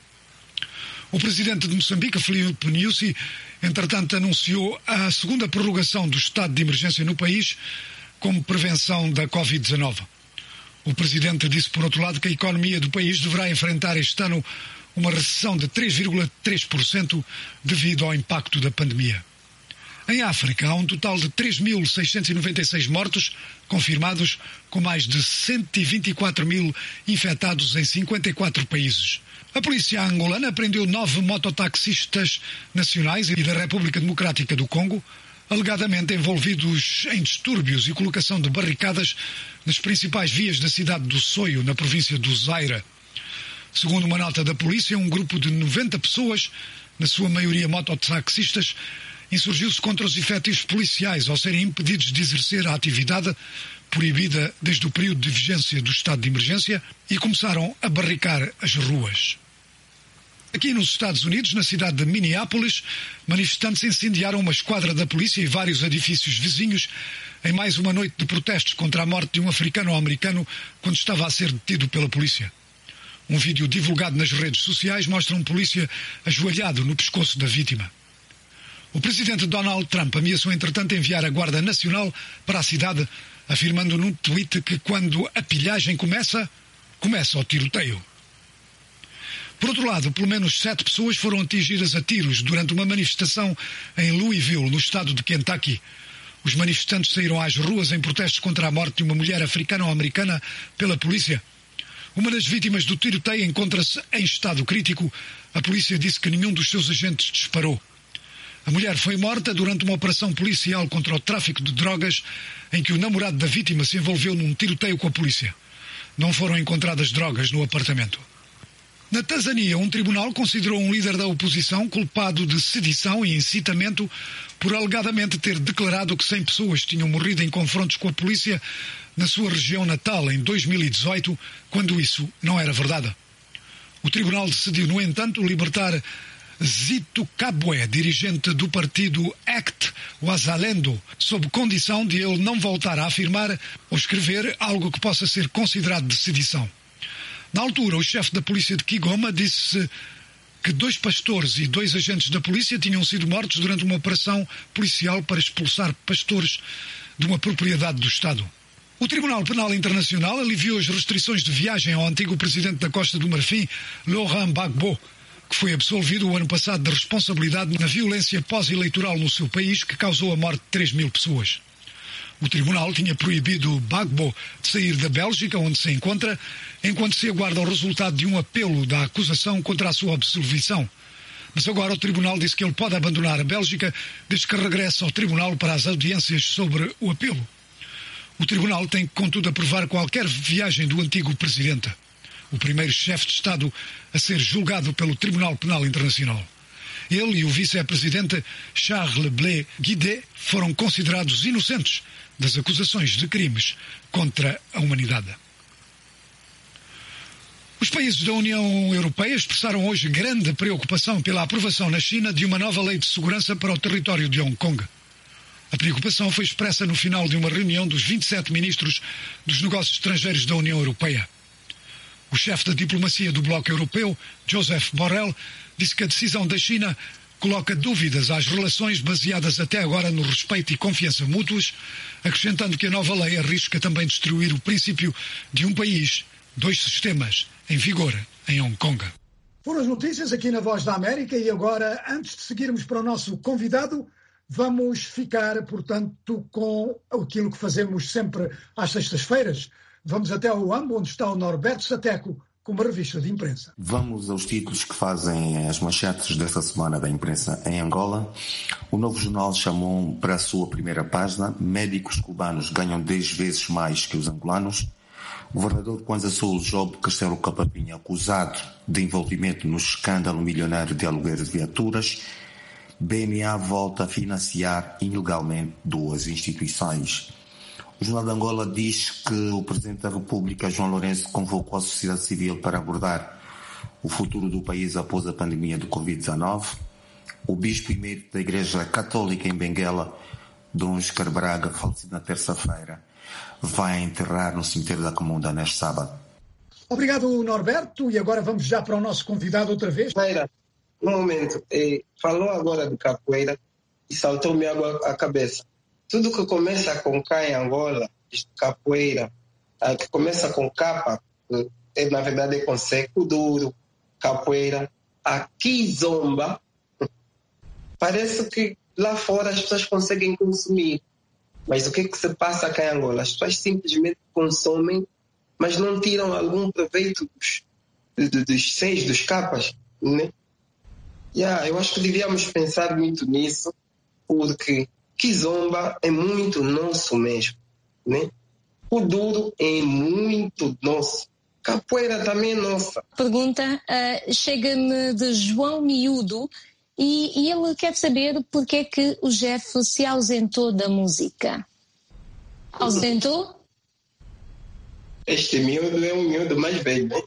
O presidente de Moçambique, Filipe Nyusi, entretanto, anunciou a segunda prorrogação do estado de emergência no país como prevenção da covid dezenove. O presidente disse, por outro lado, que a economia do país deverá enfrentar este ano uma recessão de três vírgula três por cento devido ao impacto da pandemia. Em África, há um total de três mil seiscentos e noventa e seis mortos confirmados, com mais de cento e vinte e quatro mil infectados em cinquenta e quatro países. A polícia angolana prendeu nove mototaxistas nacionais e da República Democrática do Congo, alegadamente envolvidos em distúrbios e colocação de barricadas nas principais vias da cidade do Soio, na província do Zaire. Segundo uma nota da polícia, um grupo de noventa pessoas, na sua maioria mototaxistas, insurgiu-se contra os efetivos policiais ao serem impedidos de exercer a atividade proibida desde o período de vigência do estado de emergência e começaram a barricar as ruas. Aqui nos Estados Unidos, na cidade de Minneapolis, manifestantes incendiaram uma esquadra da polícia e vários edifícios vizinhos em mais uma noite de protestos contra a morte de um africano-americano quando estava a ser detido pela polícia. Um vídeo divulgado nas redes sociais mostra um polícia ajoelhado no pescoço da vítima. O presidente Donald Trump ameaçou, entretanto, enviar a Guarda Nacional para a cidade, afirmando num tweet que quando a pilhagem começa, começa o tiroteio. Por outro lado, pelo menos sete pessoas foram atingidas a tiros durante uma manifestação em Louisville, no estado de Kentucky. Os manifestantes saíram às ruas em protestos contra a morte de uma mulher africano-americana pela polícia. Uma das vítimas do tiroteio encontra-se em estado crítico. A polícia disse que nenhum dos seus agentes disparou. A mulher foi morta durante uma operação policial contra o tráfico de drogas em que o namorado da vítima se envolveu num tiroteio com a polícia. Não foram encontradas drogas no apartamento. Na Tanzânia, um tribunal considerou um líder da oposição culpado de sedição e incitamento por alegadamente ter declarado que cem pessoas tinham morrido em confrontos com a polícia na sua região natal em dois mil e dezoito, quando isso não era verdade. O tribunal decidiu, no entanto, libertar Zito Kabwe, dirigente do partido ACT Wazalendo, sob condição de ele não voltar a afirmar ou escrever algo que possa ser considerado de sedição. Na altura, o chefe da polícia de Kigoma disse que dois pastores e dois agentes da polícia tinham sido mortos durante uma operação policial para expulsar pastores de uma propriedade do Estado. O Tribunal Penal Internacional aliviou as restrições de viagem ao antigo presidente da Costa do Marfim, Laurent Gbagbo, que foi absolvido o ano passado de responsabilidade na violência pós-eleitoral no seu país que causou a morte de três mil pessoas. O tribunal tinha proibido Gbagbo de sair da Bélgica, onde se encontra, enquanto se aguarda o resultado de um apelo da acusação contra a sua absolvição. Mas agora o tribunal disse que ele pode abandonar a Bélgica desde que regresse ao tribunal para as audiências sobre o apelo. O tribunal tem, contudo, aprovar qualquer viagem do antigo presidente, o primeiro chefe de Estado a ser julgado pelo Tribunal Penal Internacional. Ele e o vice-presidente Charles Blé Guidé foram considerados inocentes das acusações de crimes contra a humanidade. Os países da União Europeia expressaram hoje grande preocupação pela aprovação na China de uma nova lei de segurança para o território de Hong Kong. A preocupação foi expressa no final de uma reunião dos vinte e sete ministros dos negócios estrangeiros da União Europeia. O chefe da diplomacia do Bloco Europeu, Joseph Borrell, disse que a decisão da China coloca dúvidas às relações baseadas até agora no respeito e confiança mútuos, acrescentando que a nova lei arrisca também destruir o princípio de um país, dois sistemas, em vigor em Hong Kong. Foram as notícias aqui na Voz da América e agora, antes de seguirmos para o nosso convidado, vamos ficar, portanto, com aquilo que fazemos sempre às sextas-feiras. Vamos até ao Uambo, onde está o Norberto Sateco, com uma revista de imprensa. Vamos aos títulos que fazem as manchetes desta semana da imprensa em Angola. O Novo Jornal chamou para a sua primeira página: médicos cubanos ganham dez vezes mais que os angolanos. O governador de Kwanza Sul, Job Castelo Capapinha, acusado de envolvimento no escândalo milionário de aluguer de viaturas. B N A volta a financiar ilegalmente duas instituições. O Jornal de Angola diz que o Presidente da República, João Lourenço, convocou a sociedade civil para abordar o futuro do país após a pandemia do covid dezenove. O Bispo Emérito da Igreja Católica em Benguela, Dom Oscar Braga, falecido na terça-feira, vai enterrar no cemitério da Camunda neste sábado. Obrigado, Norberto. E agora vamos já para o nosso convidado outra vez. Capoeira, um momento. Eh, falou agora de capoeira e saltou-me água à cabeça. Tudo que começa com K em Angola, capoeira, a que começa com capa, é, na verdade é com seco duro, capoeira, aqui zomba, parece que lá fora as pessoas conseguem consumir. Mas o que é que se passa cá em Angola? As pessoas simplesmente consomem, mas não tiram algum proveito dos, dos, dos seis, dos capas, né? Yeah, eu acho que devíamos pensar muito nisso, porque Kizomba é muito nosso mesmo, né? O duro é muito nosso. Capoeira também é nossa. Pergunta uh, chega-me de João Miúdo e, e ele quer saber porque é que o Jeff se ausentou da música. Ausentou? Este miúdo é um miúdo mais velho, né?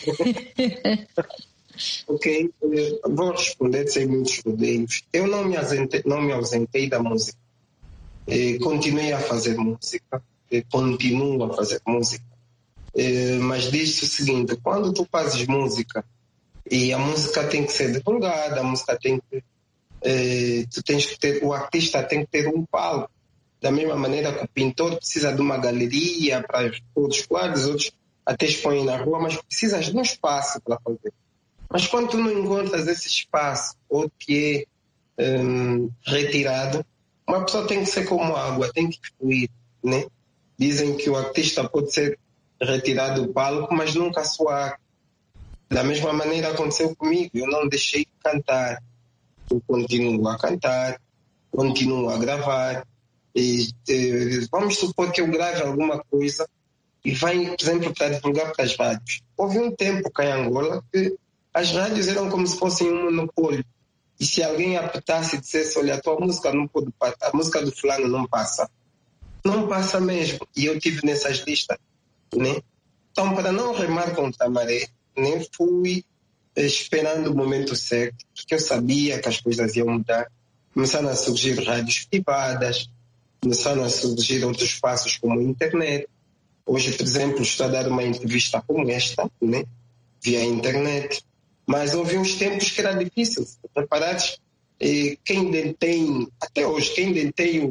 Ok, vou responder sem muitos rodeios. Eu não me ausentei, não me ausentei da música. Eh, continuei a fazer música, eh, continuo a fazer música. Eh, mas diz o seguinte: quando tu fazes música e a música tem que ser divulgada, a música tem que, eh, tu tens que ter, o artista tem que ter um palco. Da mesma maneira que o pintor precisa de uma galeria para todos os quadros, outros até expõem na rua, mas precisas de um espaço para fazer. Mas quando tu não encontras esse espaço, ou que é um, retirado, uma pessoa tem que ser como água, tem que fluir, né? Dizem que o artista pode ser retirado do palco, mas nunca suar. Da mesma maneira aconteceu comigo, eu não deixei de cantar. Eu continuo a cantar, continuo a gravar. E, e, vamos supor que eu grave alguma coisa e vai, por exemplo, para divulgar para as rádios. Houve um tempo cá em Angola que as rádios eram como se fossem um monopólio. E se alguém apitasse e dissesse: olha, a tua música não pode passar, a música do fulano não passa. Não passa mesmo. E eu tive nessas listas, né? Então, para não remar contra a maré, nem fui esperando o momento certo, porque eu sabia que as coisas iam mudar. Começaram a surgir rádios privadas, começaram a surgir outros espaços como a internet. Hoje, por exemplo, estou a dar uma entrevista como esta, né? Via internet. Mas houve uns tempos que era difícil. Preparados, quem detém, até hoje, quem detém o,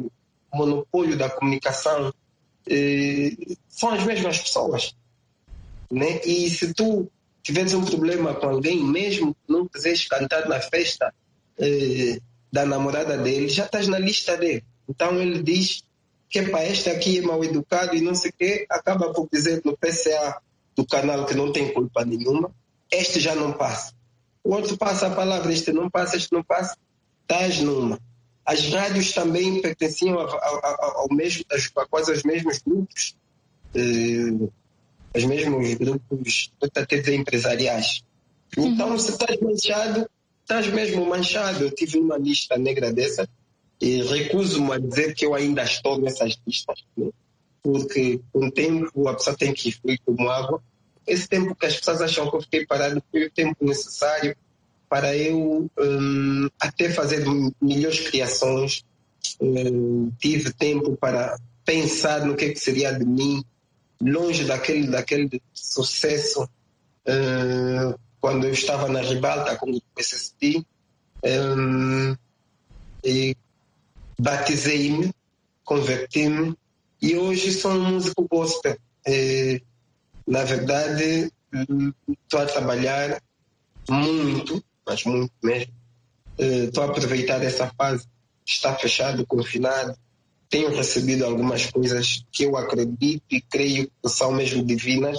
monopólio da comunicação eh, são as mesmas pessoas, né? E se tu tiveres um problema com alguém, mesmo que não quiseres cantar na festa eh, da namorada dele, já estás na lista dele. Então ele diz que para este aqui é mal educado e não sei o quê, acaba por dizer no P C A do canal que não tem culpa nenhuma, este já não passa. O outro passa a palavra, este não passa, este não passa, estás numa. As rádios também pertenciam a, a, a, ao mesmo, a quase aos mesmos grupos, eh, os mesmos grupos, até dizer, empresariais. Então, uhum. se estás manchado, estás mesmo manchado. Eu tive uma lista negra dessa e recuso-me a dizer que eu ainda estou nessas listas, né? Porque com o tempo a pessoa tem que fluir como água. Esse tempo que as pessoas acham que eu fiquei parado foi o tempo necessário para eu um, até fazer melhores criações. Um, tive tempo para pensar no que, que seria de mim, longe daquele, daquele sucesso uh, quando eu estava na ribalta com o P S S D. Um, e batizei-me, converti-me e hoje sou um músico gospel. E, na verdade, estou a trabalhar muito, mas muito mesmo. Estou a aproveitar essa fase que está fechado, confinado. Tenho recebido algumas coisas que eu acredito e creio que são mesmo divinas.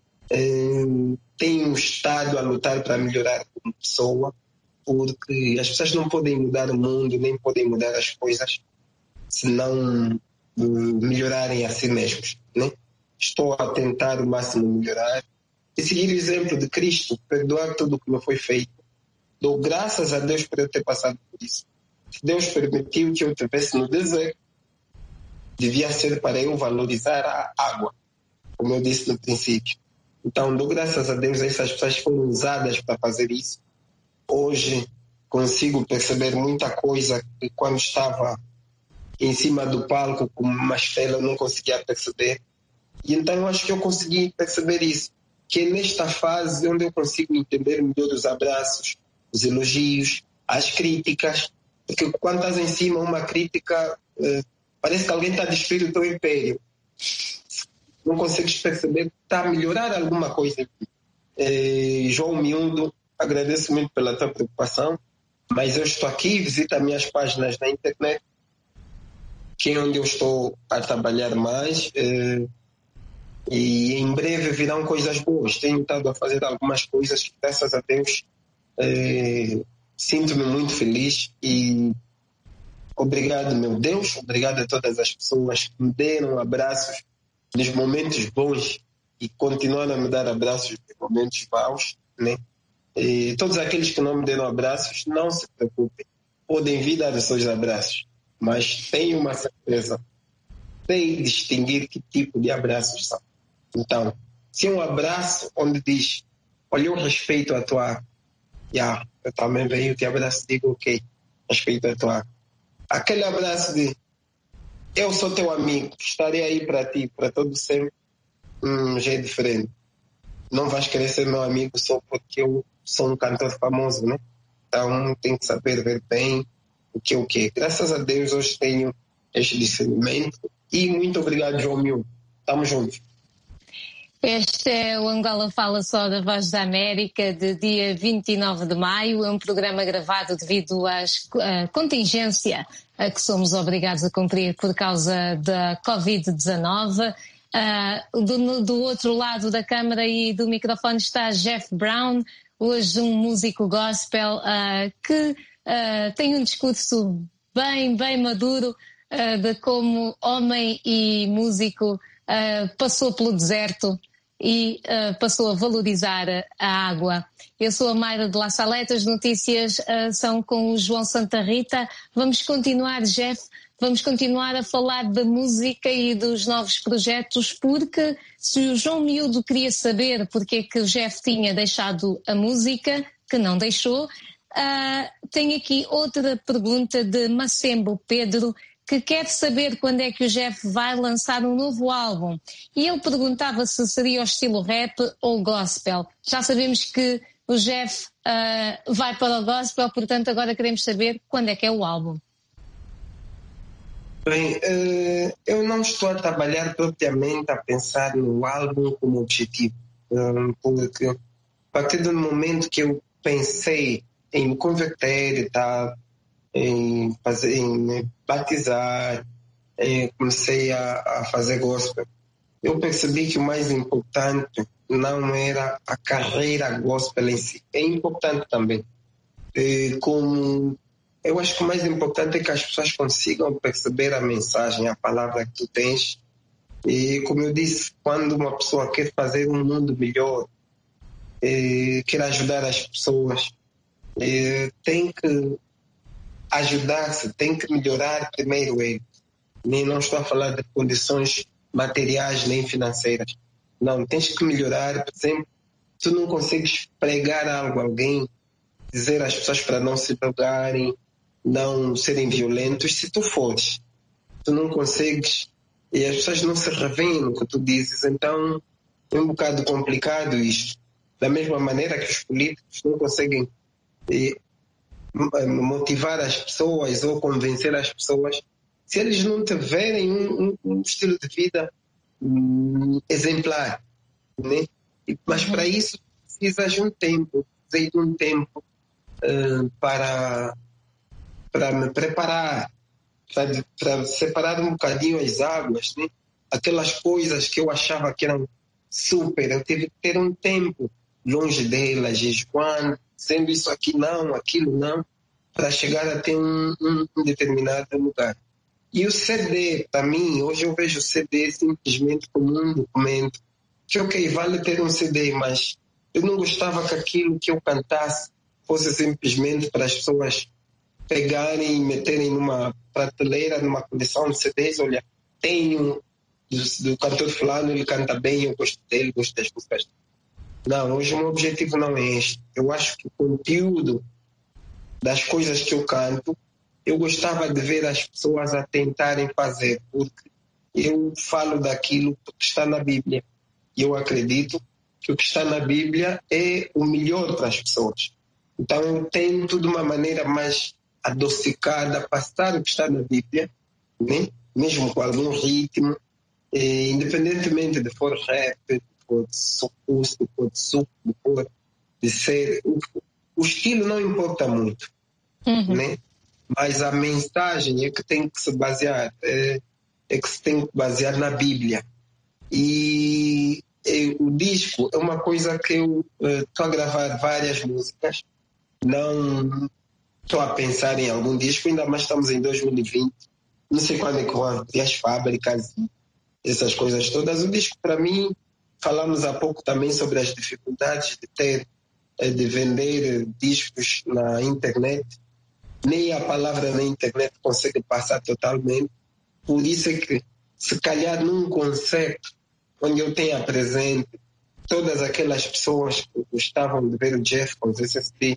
Tenho estado a lutar para melhorar como pessoa, porque as pessoas não podem mudar o mundo, nem podem mudar as coisas, se não melhorarem a si mesmos, né? Estou a tentar o máximo melhorar e seguir o exemplo de Cristo, perdoar tudo o que me foi feito. Dou graças a Deus por eu ter passado por isso. Se Deus permitiu que eu estivesse no deserto, devia ser para eu valorizar a água, como eu disse no princípio. Então, dou graças a Deus, essas pessoas foram usadas para fazer isso. Hoje consigo perceber muita coisa que quando estava em cima do palco como uma estrela eu não conseguia perceber. E então eu acho que eu consegui perceber isso, que é nesta fase onde eu consigo entender melhor os abraços, os elogios, as críticas, porque quando estás em cima uma crítica, eh, parece que alguém está a destruir o teu império. Não consegues perceber que está a melhorar alguma coisa. Eh, João Miúdo, agradeço muito pela tua preocupação, mas eu estou aqui, visita minhas páginas na internet, que é onde eu estou a trabalhar mais, eh, e em breve virão coisas boas. Tenho estado a fazer algumas coisas que, graças a Deus, eh, sinto-me muito feliz e obrigado, meu Deus, obrigado a todas as pessoas que me deram abraços nos momentos bons e continuaram a me dar abraços nos momentos maus, né? E todos aqueles que não me deram abraços, não se preocupem, podem vir dar os seus abraços, mas tenho uma certeza, sei distinguir que tipo de abraços são. Então, se é um abraço onde diz, olha, eu respeito a tua, yeah, eu também venho te abraço e digo, ok, respeito a tua. Aquele abraço de, eu sou teu amigo, estarei aí para ti, para todo sempre, hum, já é diferente. Não vais querer ser meu amigo só porque eu sou um cantor famoso, né? Então tem que saber ver bem o que é o que. Graças a Deus hoje tenho este discernimento e muito obrigado, João Miúdo. Estamos juntos. Este é o Angola Fala Só da Voz da América, de dia vinte e nove de maio. É um programa gravado devido à contingência a que somos obrigados a cumprir por causa da covid dezanove. Uh, do, do outro lado da câmara e do microfone está Jeff Brown, hoje um músico gospel uh, que uh, tem um discurso bem, bem maduro uh, de como homem e músico uh, passou pelo deserto e uh, passou a valorizar a água. Eu sou a Mayra de La Saleta, as notícias uh, são com o João Santa Rita. Vamos continuar, Jeff, vamos continuar a falar da música e dos novos projetos, porque se o João Miúdo queria saber porque é que o Jeff tinha deixado a música, que não deixou, uh, tem aqui outra pergunta de Macembo Pedro, que quer saber quando é que o Jeff vai lançar um novo álbum. E ele perguntava se seria o estilo rap ou gospel. Já sabemos que o Jeff uh, vai para o gospel, portanto agora queremos saber quando é que é o álbum. Bem, uh, eu não estou a trabalhar propriamente a pensar no álbum como objetivo, um, porque a partir do momento que eu pensei em me converter e tal, em, fazer, em me batizar, em, comecei a, a fazer gospel, eu percebi que o mais importante não era a carreira gospel em si. É importante também. E como eu acho que o mais importante é que as pessoas consigam perceber a mensagem, a palavra que tu tens. E como eu disse, quando uma pessoa quer fazer um mundo melhor, e quer ajudar as pessoas, e tem que ajudar-se, tem que melhorar primeiro ele. Nem não estou a falar de condições materiais nem financeiras. Não, tens que melhorar. Por exemplo, tu não consegues pregar algo a alguém, dizer às pessoas para não se drogarem, não serem violentos, se tu fores. Tu não consegues, e as pessoas não se revêem no que tu dizes, então é um bocado complicado isto. Da mesma maneira que os políticos não conseguem eh, motivar as pessoas ou convencer as pessoas, se eles não tiverem um, um, um estilo de vida um, exemplar, né? Mas para isso precisas de um tempo, precisei de um tempo uh, para, para me preparar, para, para separar um bocadinho as águas, né? Aquelas coisas que eu achava que eram super, eu tive que ter um tempo longe delas, jejuando, sendo isso aqui não, aquilo não, para chegar até um, um, um determinado lugar. E o C D, para mim, hoje eu vejo o C D simplesmente como um documento que, ok, vale ter um C D, mas eu não gostava que aquilo que eu cantasse fosse simplesmente para as pessoas pegarem e meterem numa prateleira, numa coleção de C Ds. Olha, tenho do, do cantor fulano, ele canta bem, eu gosto dele, gosto das músicas. Não, hoje o meu objetivo não é este. Eu acho que o conteúdo das coisas que eu canto, eu gostava de ver as pessoas a tentarem fazer, porque eu falo daquilo que está na Bíblia. E eu acredito que o que está na Bíblia é o melhor para as pessoas. Então eu tento de uma maneira mais adocicada passar o que está na Bíblia, né? Mesmo com algum ritmo, eh, independentemente de for rap, de for de sucus, de for de suco, de for de ser... O, o estilo não importa muito, uhum. né? Mas a mensagem é que tem que se basear, é, é que se tem que basear na Bíblia. E, e o disco é uma coisa que eu estou uh, a gravar várias músicas, não estou a pensar em algum disco, ainda mais estamos em dois mil e vinte, não sei quando é que vão abrir as fábricas, essas coisas todas. O disco, para mim, falamos há pouco também sobre as dificuldades de ter, de vender discos na internet. Nem a palavra na internet consegue passar totalmente. Por isso é que, se calhar num concerto onde eu tenha presente todas aquelas pessoas que gostavam de ver o Jeff com os S S P,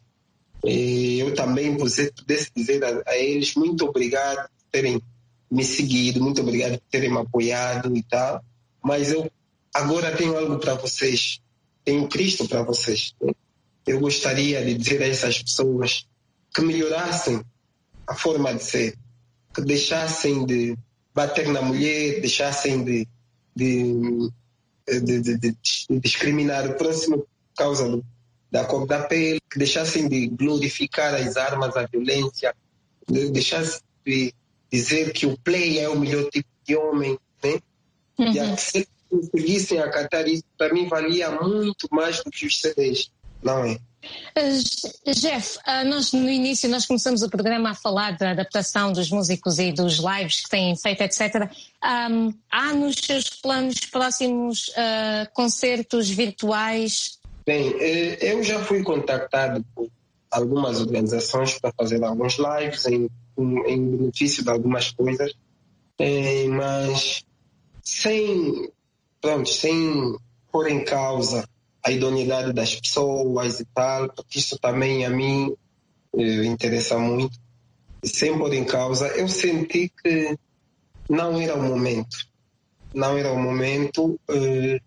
eu também pudesse dizer a, a eles muito obrigado por terem me seguido, muito obrigado por terem me apoiado e tal, mas eu agora tenho algo para vocês, tenho Cristo para vocês, né? Eu gostaria de dizer a essas pessoas que melhorassem a forma de ser, que deixassem de bater na mulher, deixassem de, de, de, de, de discriminar o próximo por causa do, da cor da pele, que deixassem de glorificar as armas, a violência, de, deixassem de dizer que o play é o melhor tipo de homem, né? Uhum. E se eles conseguissem acatar isso, para mim valia muito mais do que os C Ds. Não é? Uh, Jeff, uh, nós no início nós começamos o programa a falar da adaptação dos músicos e dos lives que têm feito, etcétera. Um, há nos seus planos próximos uh, concertos virtuais? Bem, eu já fui contactado por algumas organizações para fazer alguns lives em, em, em benefício de algumas coisas, é, mas sem, pronto, sem pôr em causa a idoneidade das pessoas e tal, porque isso também a mim eh, interessa muito. Sem pôr em causa, eu senti que não era o momento. Não era o momento eh,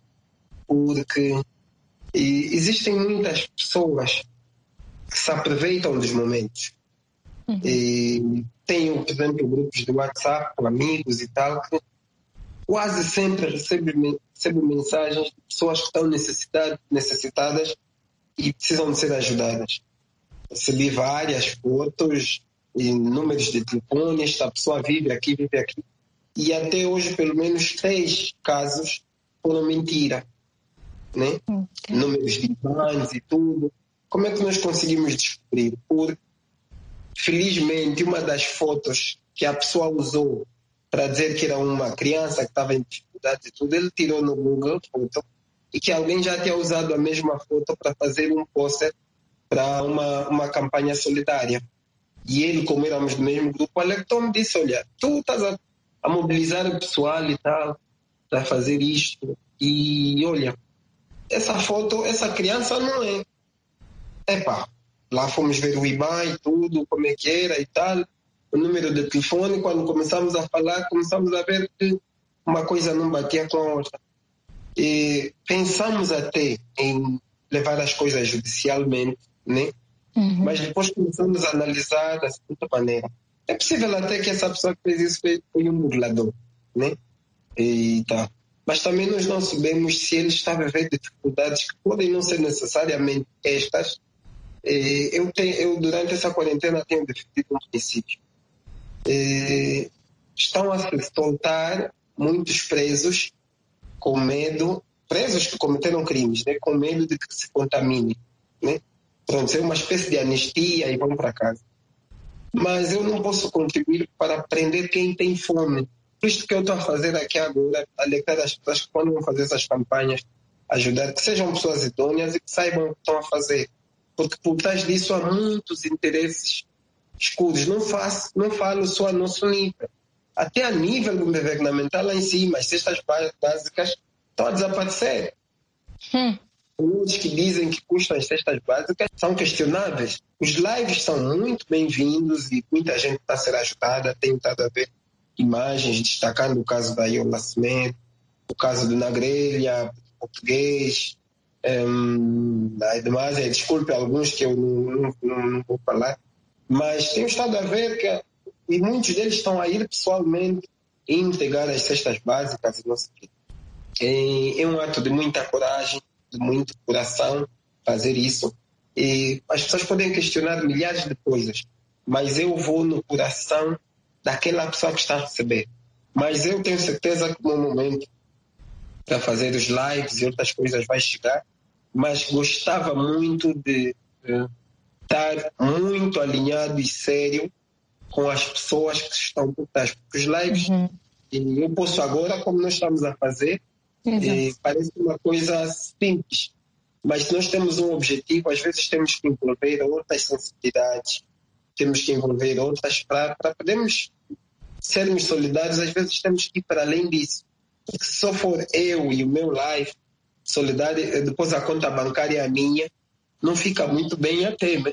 porque e existem muitas pessoas que se aproveitam dos momentos. Uhum. E tenho, por exemplo, grupos de WhatsApp com amigos e tal, que quase sempre recebo, recebo mensagens de pessoas que estão necessitadas e precisam de ser ajudadas. Recebi várias fotos e números de telefone, esta pessoa vive aqui, vive aqui. E até hoje, pelo menos três casos foram mentira, né? Okay. Números de bans e tudo. Como é que nós conseguimos descobrir? Por, felizmente, uma das fotos que a pessoa usou para dizer que era uma criança que estava em dificuldade e tudo, ele tirou no Google foto e que alguém já tinha usado a mesma foto para fazer um pôster para uma, uma campanha solidária. E ele, como éramos do mesmo grupo, alertou me disse, olha, tu estás a, a mobilizar o pessoal e tal, para fazer isto. E olha, essa foto, essa criança não é. Epá, lá fomos ver o I B A N e tudo, como é que era e tal, o número de telefone, quando começamos a falar, começamos a ver que uma coisa não batia com a outra. E pensamos até em levar as coisas judicialmente, né? Uhum. Mas depois começamos a analisar da seguinte maneira. É possível até que essa pessoa que fez isso foi, foi um burlador, né? E tá. Mas também nós não sabemos se ele está a viver dificuldades que podem não ser necessariamente estas. E eu, tenho, eu, durante essa quarentena, tenho defendido um princípio. E estão a se soltar muitos presos com medo, presos que cometeram crimes, né? Com medo de que se contamine, né? Pronto, é uma espécie de anistia e vão para casa. Mas eu não posso contribuir para prender quem tem fome. Por isso que eu estou a fazer aqui agora, alertar as pessoas que quando vão fazer essas campanhas, ajudar, que sejam pessoas idôneas e que saibam o que estão a fazer. Porque por trás disso há muitos interesses escuros. Não, faço, não falo só a nosso nível. Até a nível governamental lá em cima, as cestas básicas estão a desaparecer. Hum. Os que dizem que custam as cestas básicas são questionáveis. Os lives são muito bem-vindos e muita gente está a ser ajudada. Tenho estado a ver imagens destacando o caso da Iola Cimento, o caso do Nagrelha, português, um, da Edmásia, desculpe alguns que eu não, não, não vou falar, mas tenho estado a ver que e muitos deles estão a ir pessoalmente e entregar as cestas básicas e não sei o quê. É, é um ato de muita coragem, de muito coração fazer isso. E as pessoas podem questionar milhares de coisas, mas eu vou no coração daquela pessoa que está a receber. Mas eu tenho certeza que no momento para fazer os lives e outras coisas vai chegar, mas gostava muito de, de estar muito alinhado e sério com as pessoas que estão por trás. Porque os lives, uhum. e eu posso agora, como nós estamos a fazer, e parece uma coisa simples, mas se nós temos um objetivo, às vezes temos que envolver outras sensibilidades, temos que envolver outras para podermos sermos solidários, às vezes temos que ir para além disso. Porque se só for eu e o meu live solidário, depois a conta bancária é a minha, não fica muito bem até, né?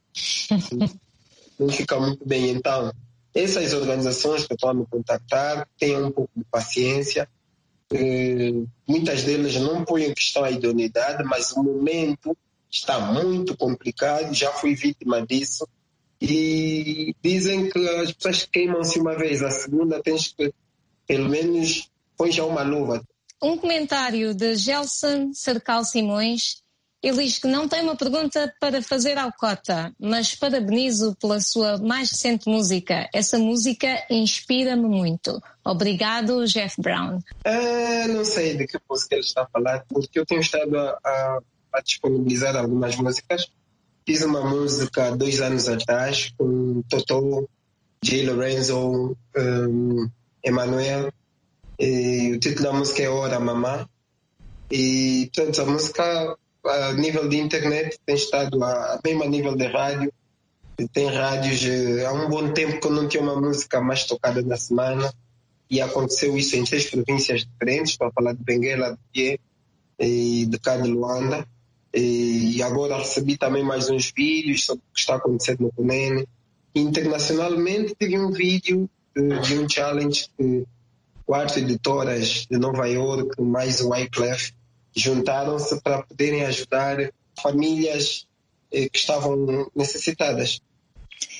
Não fica muito bem. Então, essas organizações que estão a me contactar, tenham um pouco de paciência. Uh, muitas delas não põem em questão a idoneidade, mas o momento está muito complicado, já fui vítima disso. E dizem que as pessoas queimam-se uma vez, a segunda tens que, pelo menos, põe já uma luva. Um comentário de Gelson Cercal Simões. Ele diz que não tem uma pergunta para fazer ao Cota, mas parabenizo pela sua mais recente música. Essa música inspira-me muito. Obrigado, Jeff Brown. É, não sei de que música ele está a falar, porque eu tenho estado a, a, a disponibilizar algumas músicas. Fiz uma música há dois anos atrás com Totó, Jay Lorenzo, um, Emanuel. E o título da música é Ora Mamá. E toda a música, a nível de internet, tem estado a, mesmo a nível de rádio. Tem rádios, há um bom tempo que eu não tinha uma música mais tocada na semana. E aconteceu isso em três províncias diferentes, estou a falar de Benguela, de Pie e de cá de Luanda. E agora recebi também mais uns vídeos sobre o que está acontecendo no Cunene. Internacionalmente tive um vídeo de, de um challenge que quatro editoras de Nova York, mais o Wyclef, juntaram-se para poderem ajudar famílias eh, que estavam necessitadas.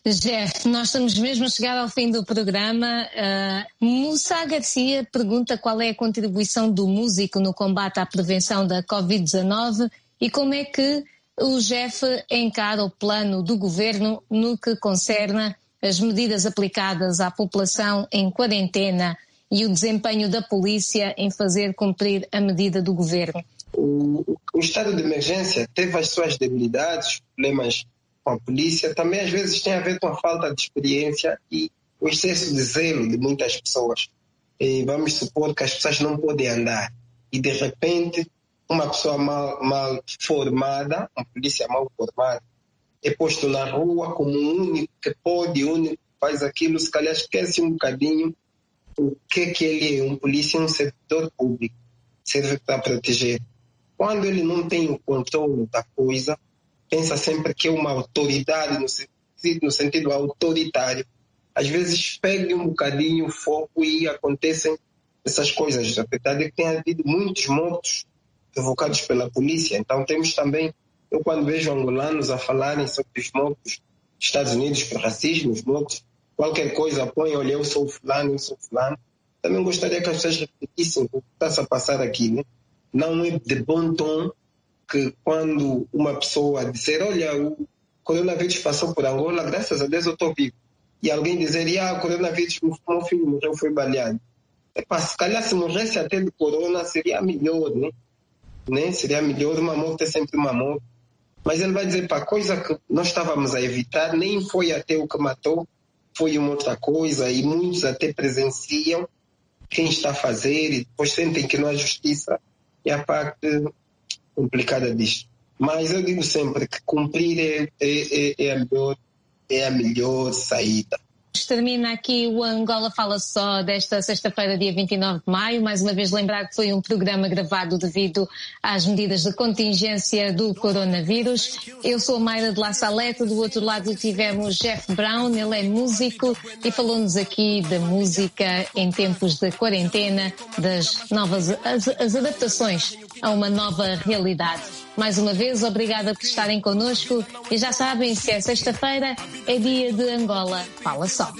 Jeff, nós estamos mesmo a chegar ao fim do programa. Uh, Moussa Garcia pergunta qual é a contribuição do músico no combate à prevenção da covid dezanove e como é que o Jeff encara o plano do governo no que concerne as medidas aplicadas à população em quarentena e o desempenho da polícia em fazer cumprir a medida do governo. O, o estado de emergência teve as suas debilidades, problemas com a polícia, também às vezes tem a ver com a falta de experiência e o excesso de zelo de muitas pessoas. E vamos supor que as pessoas não podem andar e de repente uma pessoa mal, mal formada, uma polícia mal formada, é posto na rua como o único que pode, o único que faz aquilo, se calhar esquece um bocadinho o que, que ele é. Um polícia é um servidor público, serve para proteger. Quando ele não tem o controle da coisa, pensa sempre que é uma autoridade, no sentido, no sentido autoritário. Às vezes perde um bocadinho o foco e acontecem essas coisas. A verdade é que tem havido muitos mortos provocados pela polícia. Então temos também, eu quando vejo angolanos a falarem sobre os mortos dos Estados Unidos por racismo, os mortos, qualquer coisa põe, olha, eu sou fulano, eu sou fulano. Também gostaria que as pessoas repetissem o que está a passar aqui, né? Não é de bom tom que quando uma pessoa dizer, olha, o coronavírus passou por Angola, graças a Deus eu estou vivo. E alguém dizer, ah, o coronavírus, meu filho morreu, foi baleado. Epa, se calhar se morresse até de corona seria melhor, né? né? Seria melhor, uma morte é sempre uma morte. Mas ele vai dizer, pá, coisa que nós estávamos a evitar, nem foi até o que matou, foi uma outra coisa, e muitos até presenciam quem está a fazer e depois sentem que não há justiça. É a parte complicada disto. Mas eu digo sempre que cumprir é, é, é, a, melhor, é a melhor saída. Termina aqui o Angola Fala Só desta sexta-feira, dia vinte e nove de maio. Mais uma vez lembrar que foi um programa gravado devido às medidas de contingência do coronavírus. Eu sou a Mayra de La Salete, do outro lado tivemos Jeff Brown, ele é músico e falou-nos aqui da música em tempos de quarentena, das novas as, as adaptações a uma nova realidade. Mais uma vez, obrigada por estarem connosco e já sabem, se é sexta-feira, é dia de Angola Fala Só.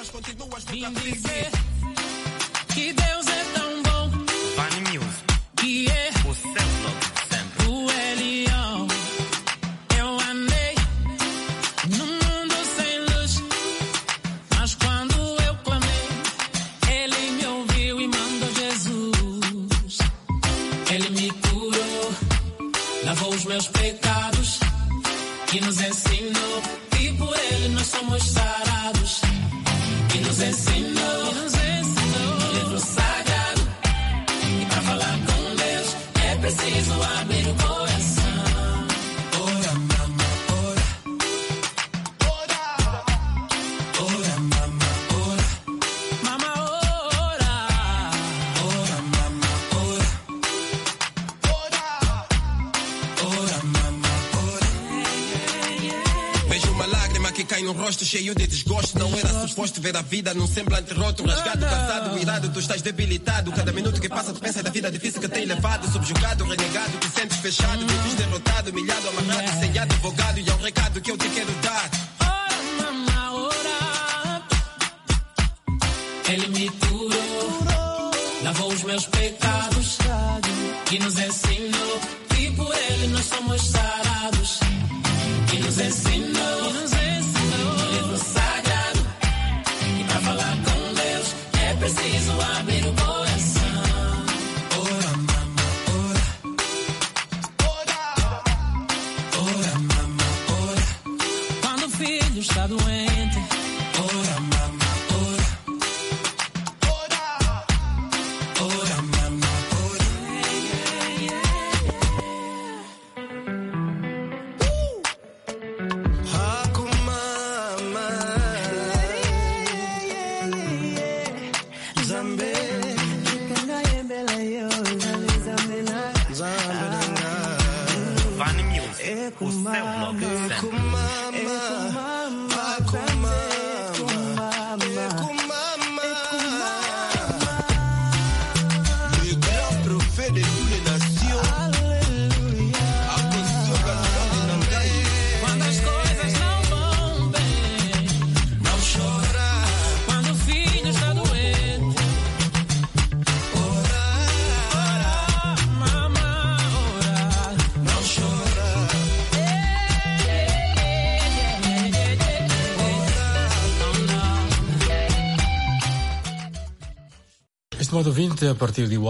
Vim dizer que Deus é tão bom, que é o sempre. O Elião, eu andei num mundo sem luz, mas quando eu clamei, Ele me ouviu e mandou Jesus. Ele me curou, lavou os meus pecados e nos ensinou que por Ele nós somos sarados. E nos ensinou, nos ensinou o livro sagrado. E para falar com Deus é preciso abrir o coração. Ora, mama, ora. Ora. Ora, mama, ora. Mama, ora. Ora, mama, ora. Ora. Ora, mama, ora. Vejo uma lágrima que cai no rosto cheio de desgosto. Não era suposto ver a vida num semblante roto, rasgado, cansado, irado, tu estás debilitado. Cada minuto que passa tu pensa da vida difícil que tem levado, subjugado, renegado, te sentes fechado, vives derrotado, humilhado, amarrado, sem advogado. E é um recado que eu te quero dar. Ora, mama, ora. Ele me curou, lavou os meus pecados e nos ensinou que por Ele nós somos sarados. E nos ensinou, e nos ensinou o livro sagrado. E para falar com Deus é preciso abrir o coração. Ora, mama, ora. Ora. Ora, mama, ora. Quando o filho está doente, ora, mama, ora. Ora. Ora, mama, ora. Quando as coisas não vão bem, estimado ouvinte, a partir de